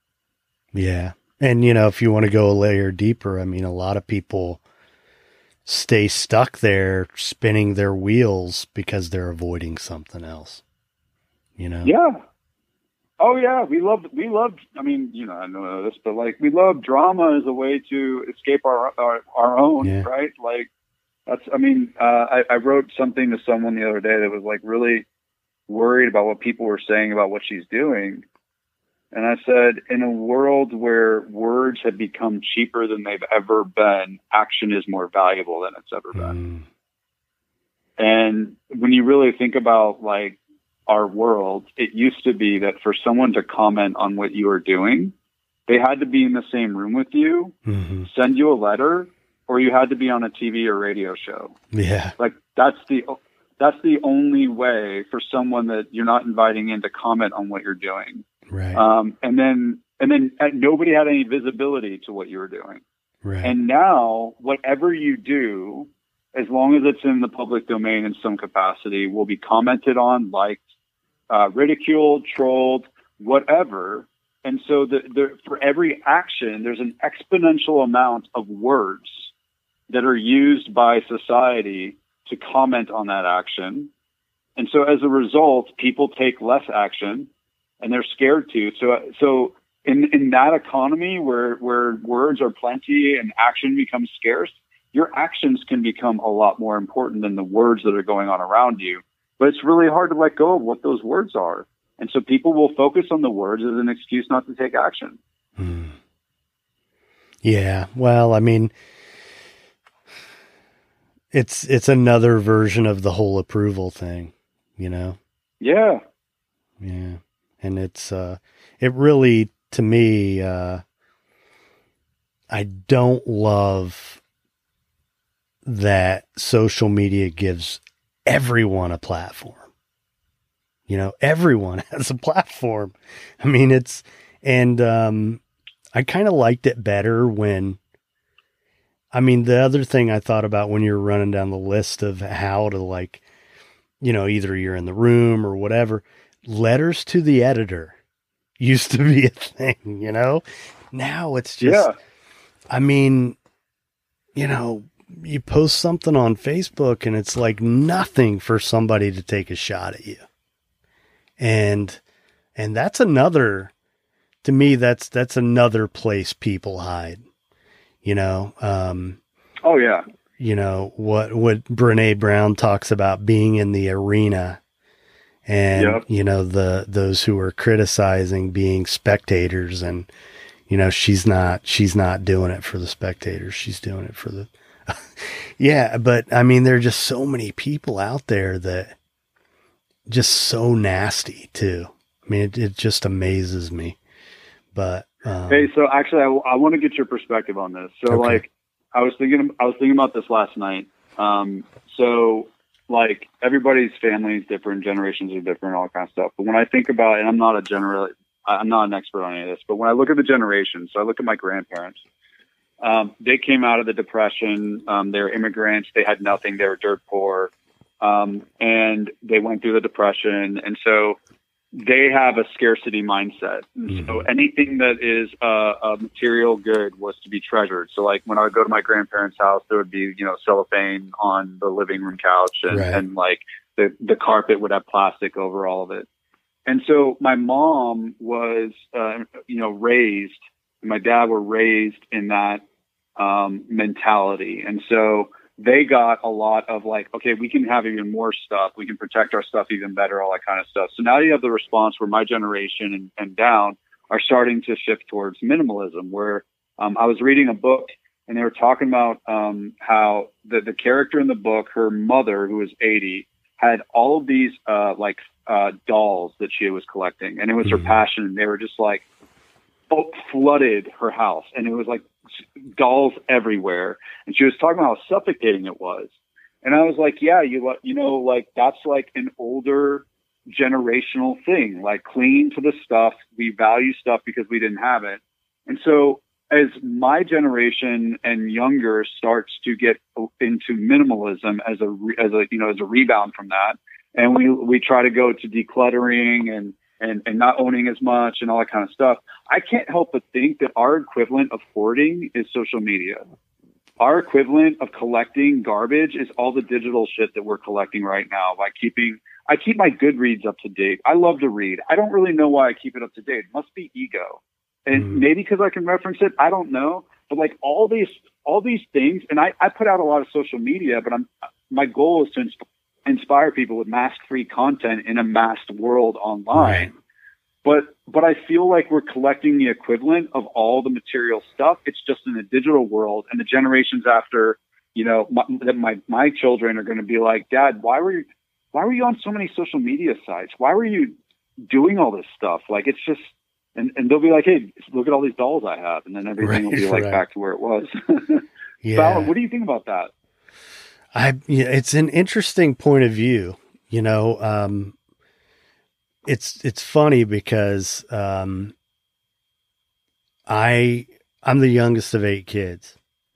Yeah. And, you know, if you want to go a layer deeper, I mean, a lot of people stay stuck there spinning their wheels because they're avoiding something else, you know? Yeah. Oh yeah, we love, we love, I mean, you know, I don't know this, but like we love drama as a way to escape our, our, our own, yeah. right? Like That's, I mean, uh, I, I wrote something to someone the other day that was like really worried about what people were saying about what she's doing. And I said, in a world where words have become cheaper than they've ever been, action is more valuable than it's ever been. Mm. And when you really think about like our world, it used to be that for someone to comment on what you were doing, they had to be in the same room with you, mm-hmm. send you a letter, or you had to be on a T V or radio show. Yeah. Like that's the, that's the only way for someone that you're not inviting in to comment on what you're doing. Right. Um, and then, and then nobody had any visibility to what you were doing. Right. And now whatever you do, as long as it's in the public domain in some capacity, will be commented on, liked, uh, ridiculed, trolled, whatever. And so the, the, for every action, there's an exponential amount of words that are used by society to comment on that action. And so as a result, people take less action and they're scared to. So, so in, in that economy where, where words are plenty and action becomes scarce, your actions can become a lot more important than the words that are going on around you. But it's really hard to let go of what those words are. And so people will focus on the words as an excuse not to take action. Hmm. Yeah. Well, I mean, it's, it's another version of the whole approval thing, you know? Yeah. Yeah. And it's, uh, it really, to me, uh, I don't love that social media gives everyone a platform. You know, everyone has a platform. I mean, it's, and, um, I kind of liked it better when, I mean, the other thing I thought about when you're running down the list of how to like, you know, either you're in the room or whatever, letters to the editor used to be a thing, you know, now it's just, yeah. I mean, you know, you post something on Facebook and it's like nothing for somebody to take a shot at you. And, and that's another, to me, that's, that's another place people hide, you know? Um, oh yeah. You know, what, what Brene Brown talks about being in the arena and, yep. you know, the, those who are criticizing being spectators and, you know, she's not, she's not doing it for the spectators. She's doing it for the, yeah. But I mean, there are just so many people out there that, just so nasty too. I mean, it, it just amazes me, but, um, hey, so actually I, I want to get your perspective on this. So okay. like, I was thinking, I was thinking about this last night. Um, so like everybody's family is different, generations are different, all that kind of stuff. But when I think about, and I'm not a general, I'm not an expert on any of this, but when I look at the generations, so I look at my grandparents, um, they came out of the Depression. Um, they're immigrants. They had nothing. They were dirt poor. Um, and they went through the Depression. And so they have a scarcity mindset. And mm-hmm. so anything that is uh, a material good was to be treasured. So like when I would go to my grandparents' house, there would be, you know, cellophane on the living room couch and, right. and like the, the carpet would have plastic over all of it. And so my mom was, uh, you know, raised, and my dad were raised in that um, mentality. And so they got a lot of like, okay, we can have even more stuff. We can protect our stuff even better, all that kind of stuff. So now you have the response where my generation and, and down are starting to shift towards minimalism, where um, I was reading a book and they were talking about um, how the, the character in the book, her mother, who was eighty, had all of these uh, like uh, dolls that she was collecting. And it was mm-hmm. her passion. And they were just like, oh, flooded her house. And it was like dolls everywhere. And she was talking about how suffocating it was. And I was like, yeah, you, you know, like that's like an older generational thing, like cling to the stuff. We value stuff because we didn't have it. And so as my generation and younger starts to get into minimalism as a, as a, you know, as a rebound from that, and we, we try to go to decluttering and, and, and not owning as much and all that kind of stuff, I can't help but think that our equivalent of hoarding is social media. Our equivalent of collecting garbage is all the digital shit that we're collecting right now by keeping, I keep my Goodreads up to date. I love to read. I don't really know why I keep it up to date. It must be ego. And mm. maybe because I can reference it. I don't know. But like all these, all these things. And I, I put out a lot of social media, but I'm, my goal is to insp- inspire people with mask-free content in a masked world online. Right. But, but I feel like we're collecting the equivalent of all the material stuff. It's just in the digital world, and the generations after, you know, my, my, my children are going to be like, Dad, why were you, why were you on so many social media sites? Why were you doing all this stuff? Like, it's just, and, and they'll be like, hey, look at all these dolls I have. And then everything Right, will be like right. back to where it was. Yeah. Fallon, what do you think about that? I, yeah, it's an interesting point of view, you know, um, it's, it's funny because, um, I, I'm the youngest of eight kids.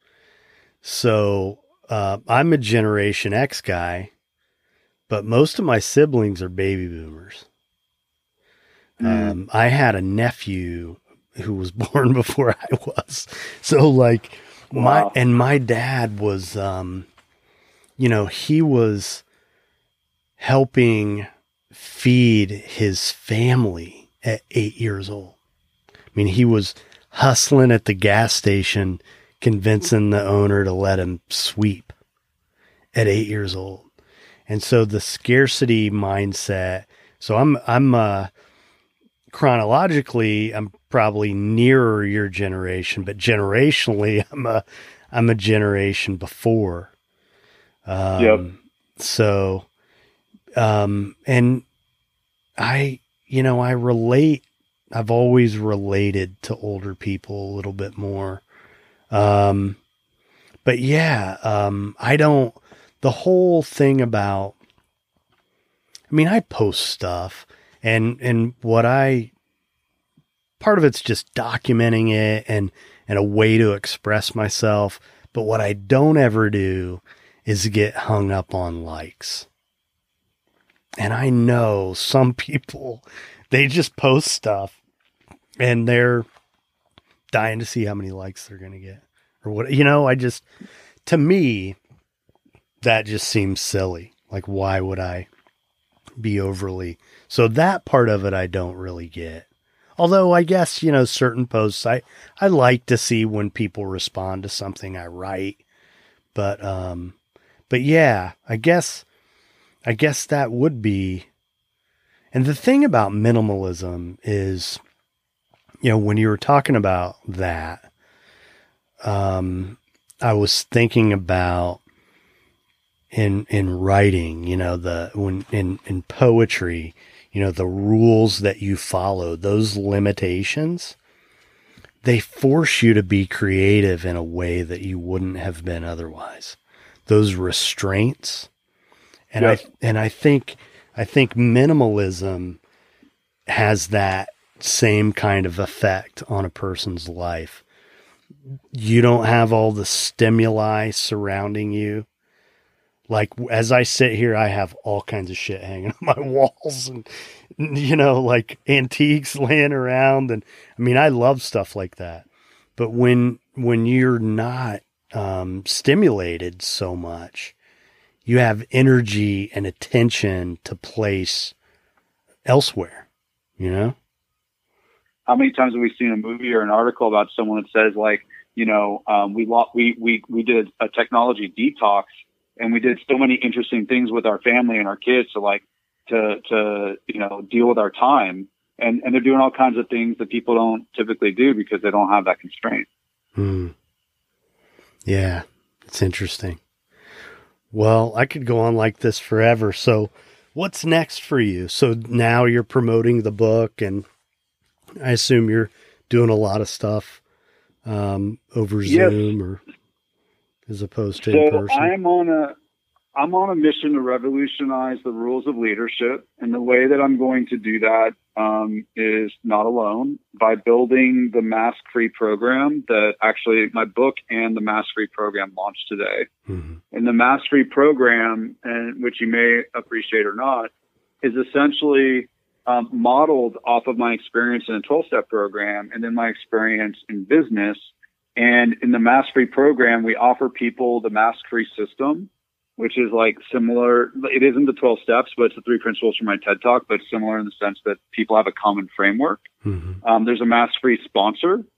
So, uh, I'm a Generation X guy, but most of my siblings are baby boomers. Mm. Um, I had a nephew who was born before I was. So like my, Wow. and my dad was, um, you know, he was helping feed his family at eight years old. I mean, he was hustling at the gas station, convincing the owner to let him sweep at eight years old. And so the scarcity mindset. So I'm, I'm, uh, chronologically, I'm probably nearer your generation, but generationally, I'm a, I'm a generation before. Um, Yep. so, um, and I, you know, I relate, I've always related to older people a little bit more. Um, but yeah, um, I don't, the whole thing about, I mean, I post stuff and, and what I, part of it's just documenting it and, and a way to express myself. But what I don't ever do is get hung up on likes. And I know some people, they just post stuff and they're dying to see how many likes they're going to get or what, you know, I just, to me, that just seems silly. Like, why would I be overly? So that part of it, I don't really get. Although I guess, you know, certain posts, I, I like to see when people respond to something I write, but, um, but yeah, I guess, I guess that would be, and the thing about minimalism is, you know, when you were talking about that, um, I was thinking about in, in writing, you know, the, when in, in poetry, you know, the rules that you follow, those limitations, they force you to be creative in a way that you wouldn't have been otherwise. Those restraints. And Yes. I, and I think, I think minimalism has that same kind of effect on a person's life. You don't have all the stimuli surrounding you. Like, as I sit here, I have all kinds of shit hanging on my walls and, you know, like antiques laying around. And I mean, I love stuff like that. But when, when you're not, um, stimulated so much, you have energy and attention to place elsewhere, you know? How many times have we seen a movie or an article about someone that says like, you know, um, we, lo- we, we, we did a technology detox and we did so many interesting things with our family and our kids to like, to, to, you know, deal with our time. And, and they're doing all kinds of things that people don't typically do because they don't have that constraint. Hmm. Yeah, it's interesting. Well, I could go on like this forever. So what's next for you? So now you're promoting the book and I assume you're doing a lot of stuff, um, over Yes. Zoom or as opposed to So in person. I'm on a, I'm on a mission to revolutionize the rules of leadership. And the way that I'm going to do that, um, is not alone, by building the Mask Free program that actually my book and the Mask Free program launched today. Mm-hmm. And the Mask Free program, and which you may appreciate or not, is essentially um, modeled off of my experience in a twelve-step program and then my experience in business. And in the Mask Free program, we offer people the Mask Free system, which is like similar. It isn't the twelve steps, but it's the three principles from my TED Talk, but similar in the sense that people have a common framework. Mm-hmm. Um, there's a Mask Free sponsor.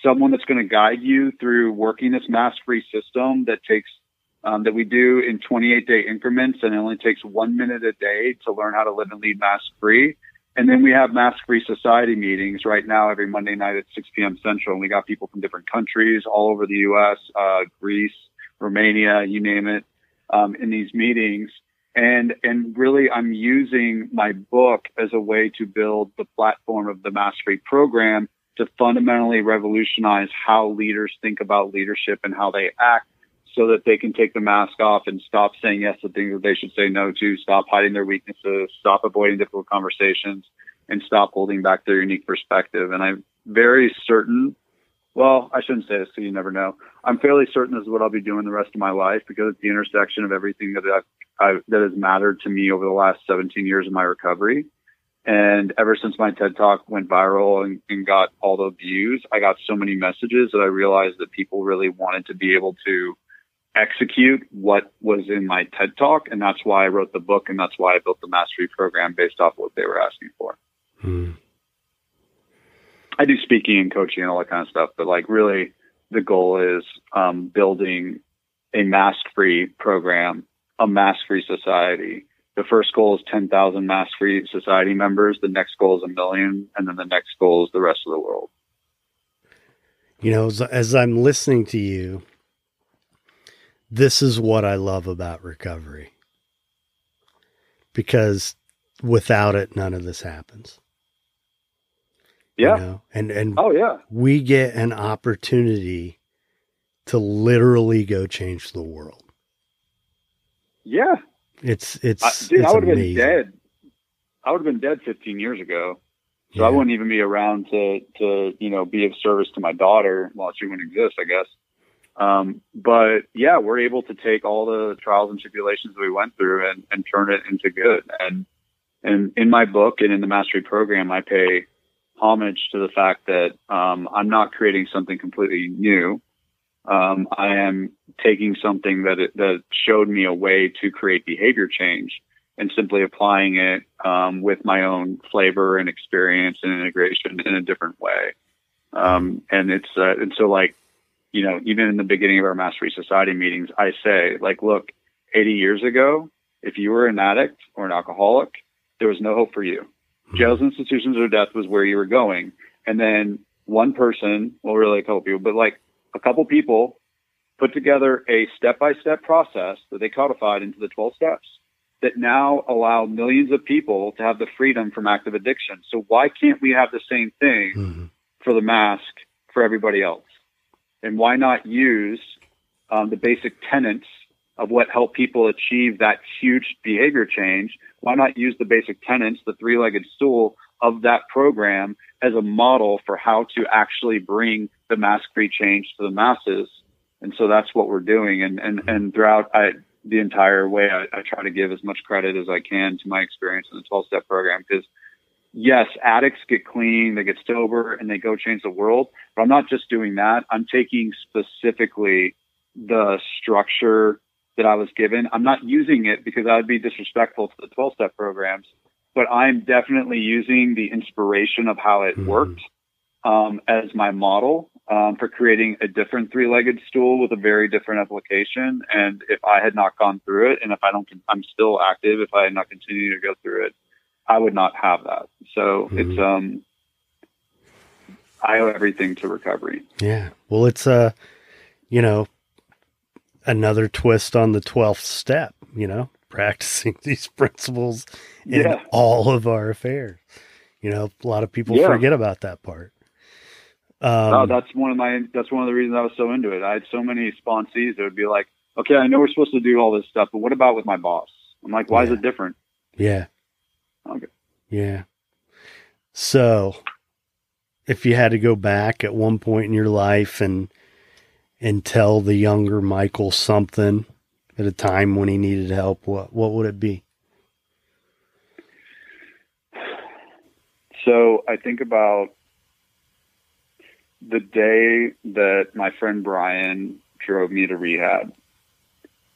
someone that's going to guide you through working this mask-free system that takes um, that we do in twenty-eight day increments, and it only takes one minute a day to learn how to live and lead mask-free. And then we have Mask-Free Society meetings right now every Monday night at six p.m. Central. And we got people from different countries all over the U S, uh, Greece, Romania, you name it, um, in these meetings. And, and really I'm using my book as a way to build the platform of the Mask-Free program to fundamentally revolutionize how leaders think about leadership and how they act, so that they can take the mask off and stop saying yes to things that they should say no to, stop hiding their weaknesses, stop avoiding difficult conversations, and stop holding back their unique perspective. And I'm very certain, well, I shouldn't say this because you never know. I'm fairly certain this is what I'll be doing the rest of my life, because it's the intersection of everything that I've, I, that has mattered to me over the last seventeen years of my recovery. And ever since my TED Talk went viral and, and got all the views, I got so many messages that I realized that people really wanted to be able to execute what was in my TED Talk. And that's why I wrote the book. And that's why I built the Mastery program based off what they were asking for. Hmm. I do speaking and coaching and all that kind of stuff, but like really the goal is um, building a mask-free program, a mask-free society. The first goal is ten thousand mask-free society members. The next goal is a million. And then the next goal is the rest of the world. You know, as, as I'm listening to you, this is what I love about recovery, because without it, none of this happens. Yeah. You know? And, and oh yeah, we get an opportunity to literally go change the world. Yeah. It's, it's, I, dude, it's I would have amazing. been dead. I would have been dead fifteen years ago. So Yeah. I wouldn't even be around to, to, you know, be of service to my daughter. Well, she wouldn't exist, I guess. Um, but yeah, we're able to take all the trials and tribulations we went through and, and turn it into good. And, and in my book and in the Mastery program, I pay homage to the fact that, um, I'm not creating something completely new. Um, I am taking something that, it, that showed me a way to create behavior change and simply applying it, um, with my own flavor and experience and integration in a different way. Um, and it's, uh, and so like, you know, even in the beginning of our Mastery Society meetings, I say, like, look, eighty years ago, if you were an addict or an alcoholic, there was no hope for you. Jails, institutions, or death was where you were going. And then one person, well, really a couple people, but like a couple people put together a step-by-step process that they codified into the twelve steps that now allow millions of people to have the freedom from active addiction. So why can't we have the same thing Mm-hmm. for the mask for everybody else? And why not use um, the basic tenets of what help people achieve that huge behavior change? Why not use the basic tenets, the three-legged stool of that program, as a model for how to actually bring the mask-free change to the masses? And so that's what we're doing. And, and, and throughout I, the entire way, I, I try to give as much credit as I can to my experience in the twelve-step program, because yes, addicts get clean, they get sober, and they go change the world. But I'm not just doing that. I'm taking specifically the structure that I was given. I'm not using it because I would be disrespectful to the twelve-step programs, but I'm definitely using the inspiration of how it Mhm. worked um, as my model um, for creating a different three-legged stool with a very different application. And if I had not gone through it, and if I don't, I'm still active, if I had not continued to go through it, I would not have that. So Mhm. it's, um, I owe everything to recovery. Yeah. Well, it's, uh, you know, another twist on the twelfth step, you know, practicing these principles in Yeah. all of our affairs. You know, a lot of people Yeah. forget about that part. Um, oh, that's one of my, that's one of the reasons I was so into it. I had so many sponsees that would be like, okay, I know we're supposed to do all this stuff, but what about with my boss? I'm like, why Yeah. is it different? yeah. Okay. Yeah. So if you had to go back at one point in your life and, and tell the younger Michael something at a time when he needed help, what, what would it be? So I think about the day that my friend Brian drove me to rehab.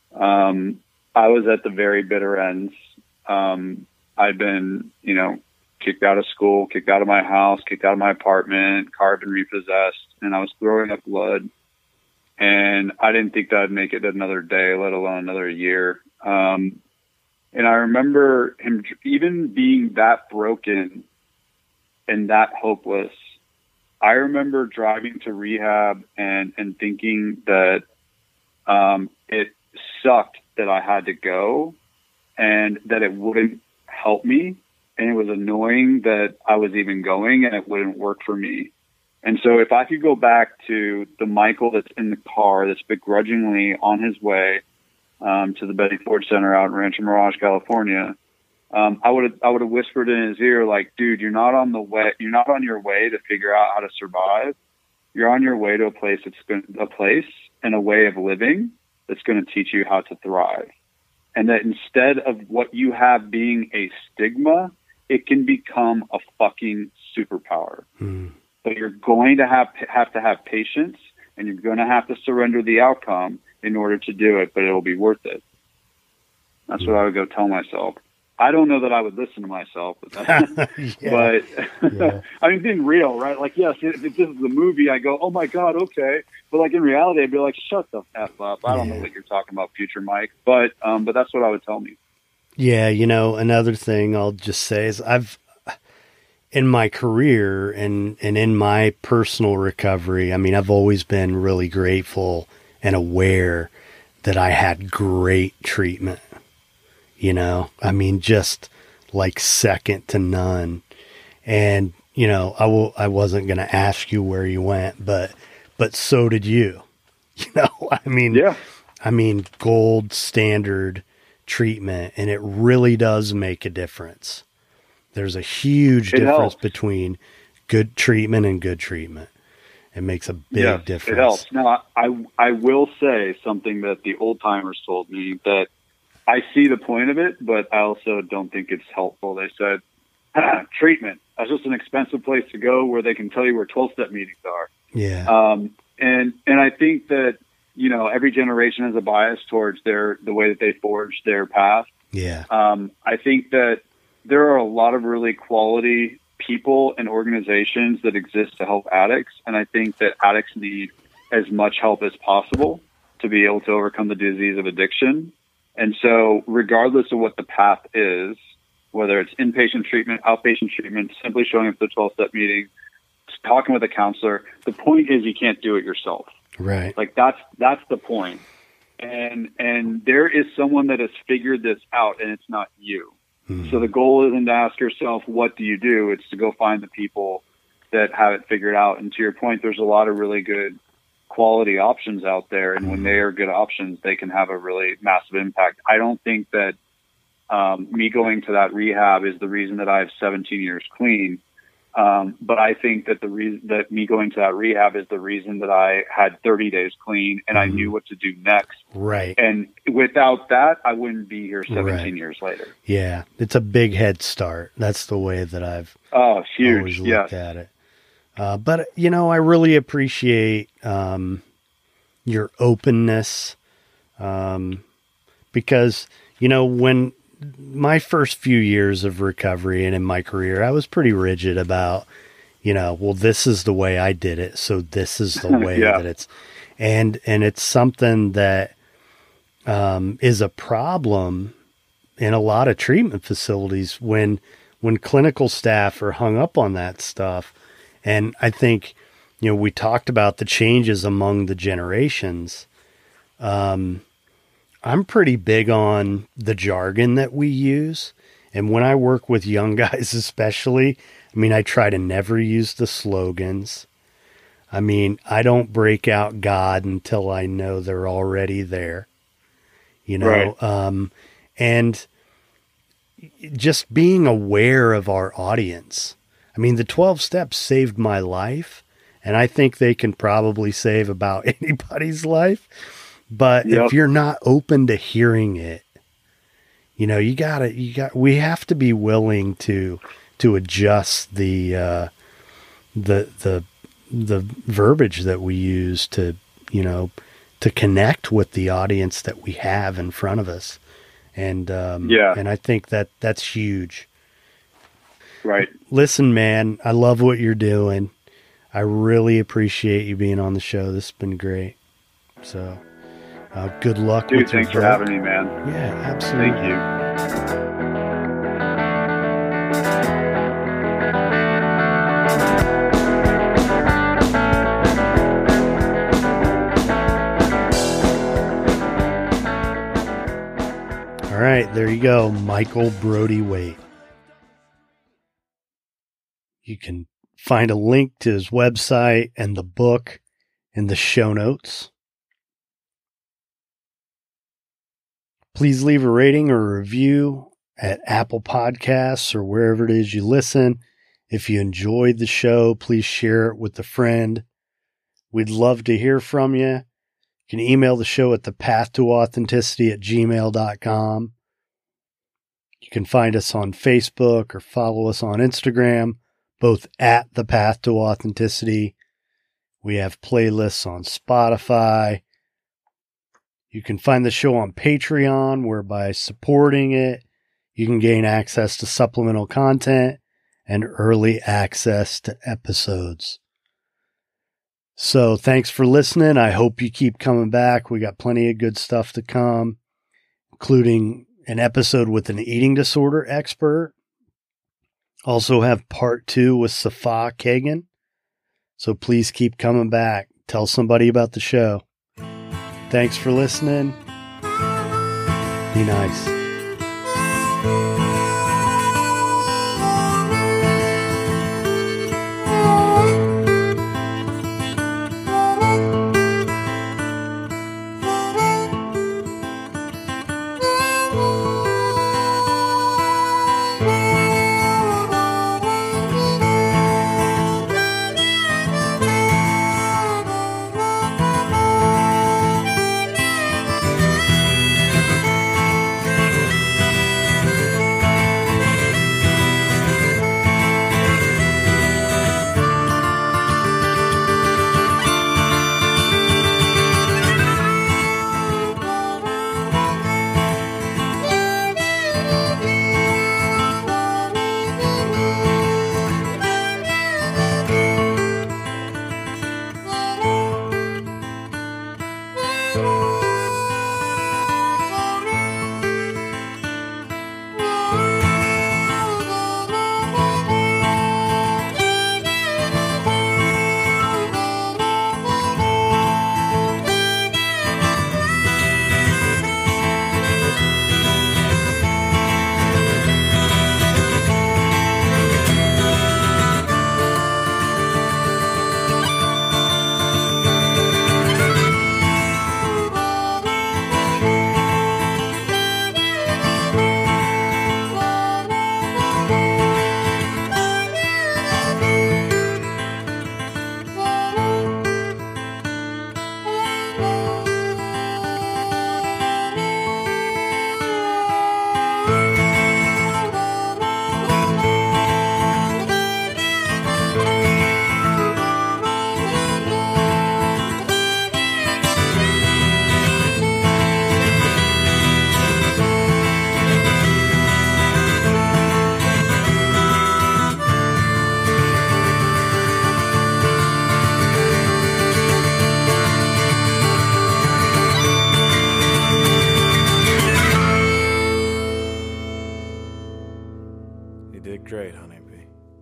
Um, I was at the very bitter ends. Um, I've been, you know, kicked out of school, kicked out of my house, kicked out of my apartment, car had been repossessed, and I was throwing up blood. And I didn't think that I'd make it another day, let alone another year. Um, and I remember him even being that broken and that hopeless. I remember driving to rehab and, and thinking that um, it sucked that I had to go and that it wouldn't help me. And it was annoying that I was even going and it wouldn't work for me. And so if I could go back to the Michael that's in the car, that's begrudgingly on his way um, to the Betty Ford Center out in Rancho Mirage, California, um, I would have I would have whispered in his ear, like, dude, you're not on the way, you're not on your way to figure out how to survive. You're on your way to a place that's going, a place and a way of living that's going to teach you how to thrive. And that instead of what you have being a stigma, it can become a fucking superpower. Hmm. But you're going to have have to have patience, and you're going to have to surrender the outcome in order to do it, but it'll be worth it. That's what I would go tell myself. I don't know that I would listen to myself, but, that, yeah. but yeah. I mean, being real, right? Like, yes, if this is the movie, I go, oh my God, okay. But like in reality, I'd be like, shut the F up. I don't yeah. know what you're talking about, future Mike. But, um, but that's what I would tell me. Yeah. You know, another thing I'll just say is I've, in my career and, and in my personal recovery, I mean, I've always been really grateful and aware that I had great treatment, you know, I mean, just like second to none. And, you know, I will, I wasn't going to ask you where you went, but, but so did you, you know, I mean, yeah, I mean, gold standard treatment, and it really does make a difference. There's a huge it difference helps. between good treatment and good treatment. It makes a big yes, difference. It helps. Now, I, I will say something that the old timers told me, that I see the point of it, but I also don't think it's helpful. They said, ah, treatment, that's just an expensive place to go where they can tell you where twelve-step meetings are. Yeah. Um, and, and I think that, you know, every generation has a bias towards their, the way that they forge their path. Yeah. Um, I think that there are a lot of really quality people and organizations that exist to help addicts. And I think that addicts need as much help as possible to be able to overcome the disease of addiction. And so regardless of what the path is, whether it's inpatient treatment, outpatient treatment, simply showing up at the twelve-step meeting, talking with a counselor, the point is you can't do it yourself. Right. Like that's, that's the point. And, and there is someone that has figured this out, and it's not you. Mm-hmm. So the goal isn't to ask yourself, what do you do? It's to go find the people that have it figured out. And to your point, there's a lot of really good quality options out there. And mm-hmm. when they are good options, they can have a really massive impact. I don't think that um, me going to that rehab is the reason that I have seventeen years clean. Um, but I think that the reason that me going to that rehab is the reason that I had thirty days clean and mm-hmm. I knew what to do next. Right. And without that, I wouldn't be here seventeen right. years later. Yeah. It's a big head start. That's the way that I've oh, huge. always looked yes. at it. Uh, but, you know, I really appreciate um, your openness um, because, you know, when my first few years of recovery and in my career, I was pretty rigid about, you know, well, this is the way I did it. So this is the way yeah. that it's, and, and it's something that um, is a problem in a lot of treatment facilities when, when clinical staff are hung up on that stuff. And I think, you know, we talked about the changes among the generations. Um, I'm pretty big on the jargon that we use. And when I work with young guys, especially, I mean, I try to never use the slogans. I mean, I don't break out God until I know they're already there, you know, right. um, and just being aware of our audience. I mean, the twelve steps saved my life, and I think they can probably save about anybody's life. But yep. if you're not open to hearing it, you know, you gotta, you got, we have to be willing to, to adjust the, uh, the, the, the verbiage that we use to, you know, to connect with the audience that we have in front of us. And, um, yeah. and I think that that's huge. Right. Listen, man, I love what you're doing. I really appreciate you being on the show. This has been great. So, uh, good luck Dude, with your thanks for book. having me, man. Yeah, absolutely. Thank you. All right, there you go, Michael Brody Waite. You can find a link to his website and the book in the show notes. Please leave a rating or a review at Apple Podcasts or wherever it is you listen. If you enjoyed the show, please share it with a friend. We'd love to hear from you. You can email the show at the path to authenticity at gmail dot com. You can find us on Facebook or follow us on Instagram, both at the path to authenticity. We have playlists on Spotify. You can find the show on Patreon, where by supporting it, you can gain access to supplemental content and early access to episodes. So thanks for listening. I hope you keep coming back. We got plenty of good stuff to come, including an episode with an eating disorder expert. Also have part two with Safa Kagan. So please keep coming back. Tell somebody about the show. Thanks for listening. Be nice. Great, honeybee.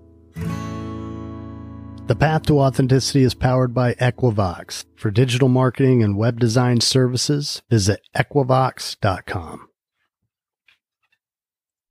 The Path to Authenticity is powered by Equivox. For digital marketing and web design services, visit equivox dot com.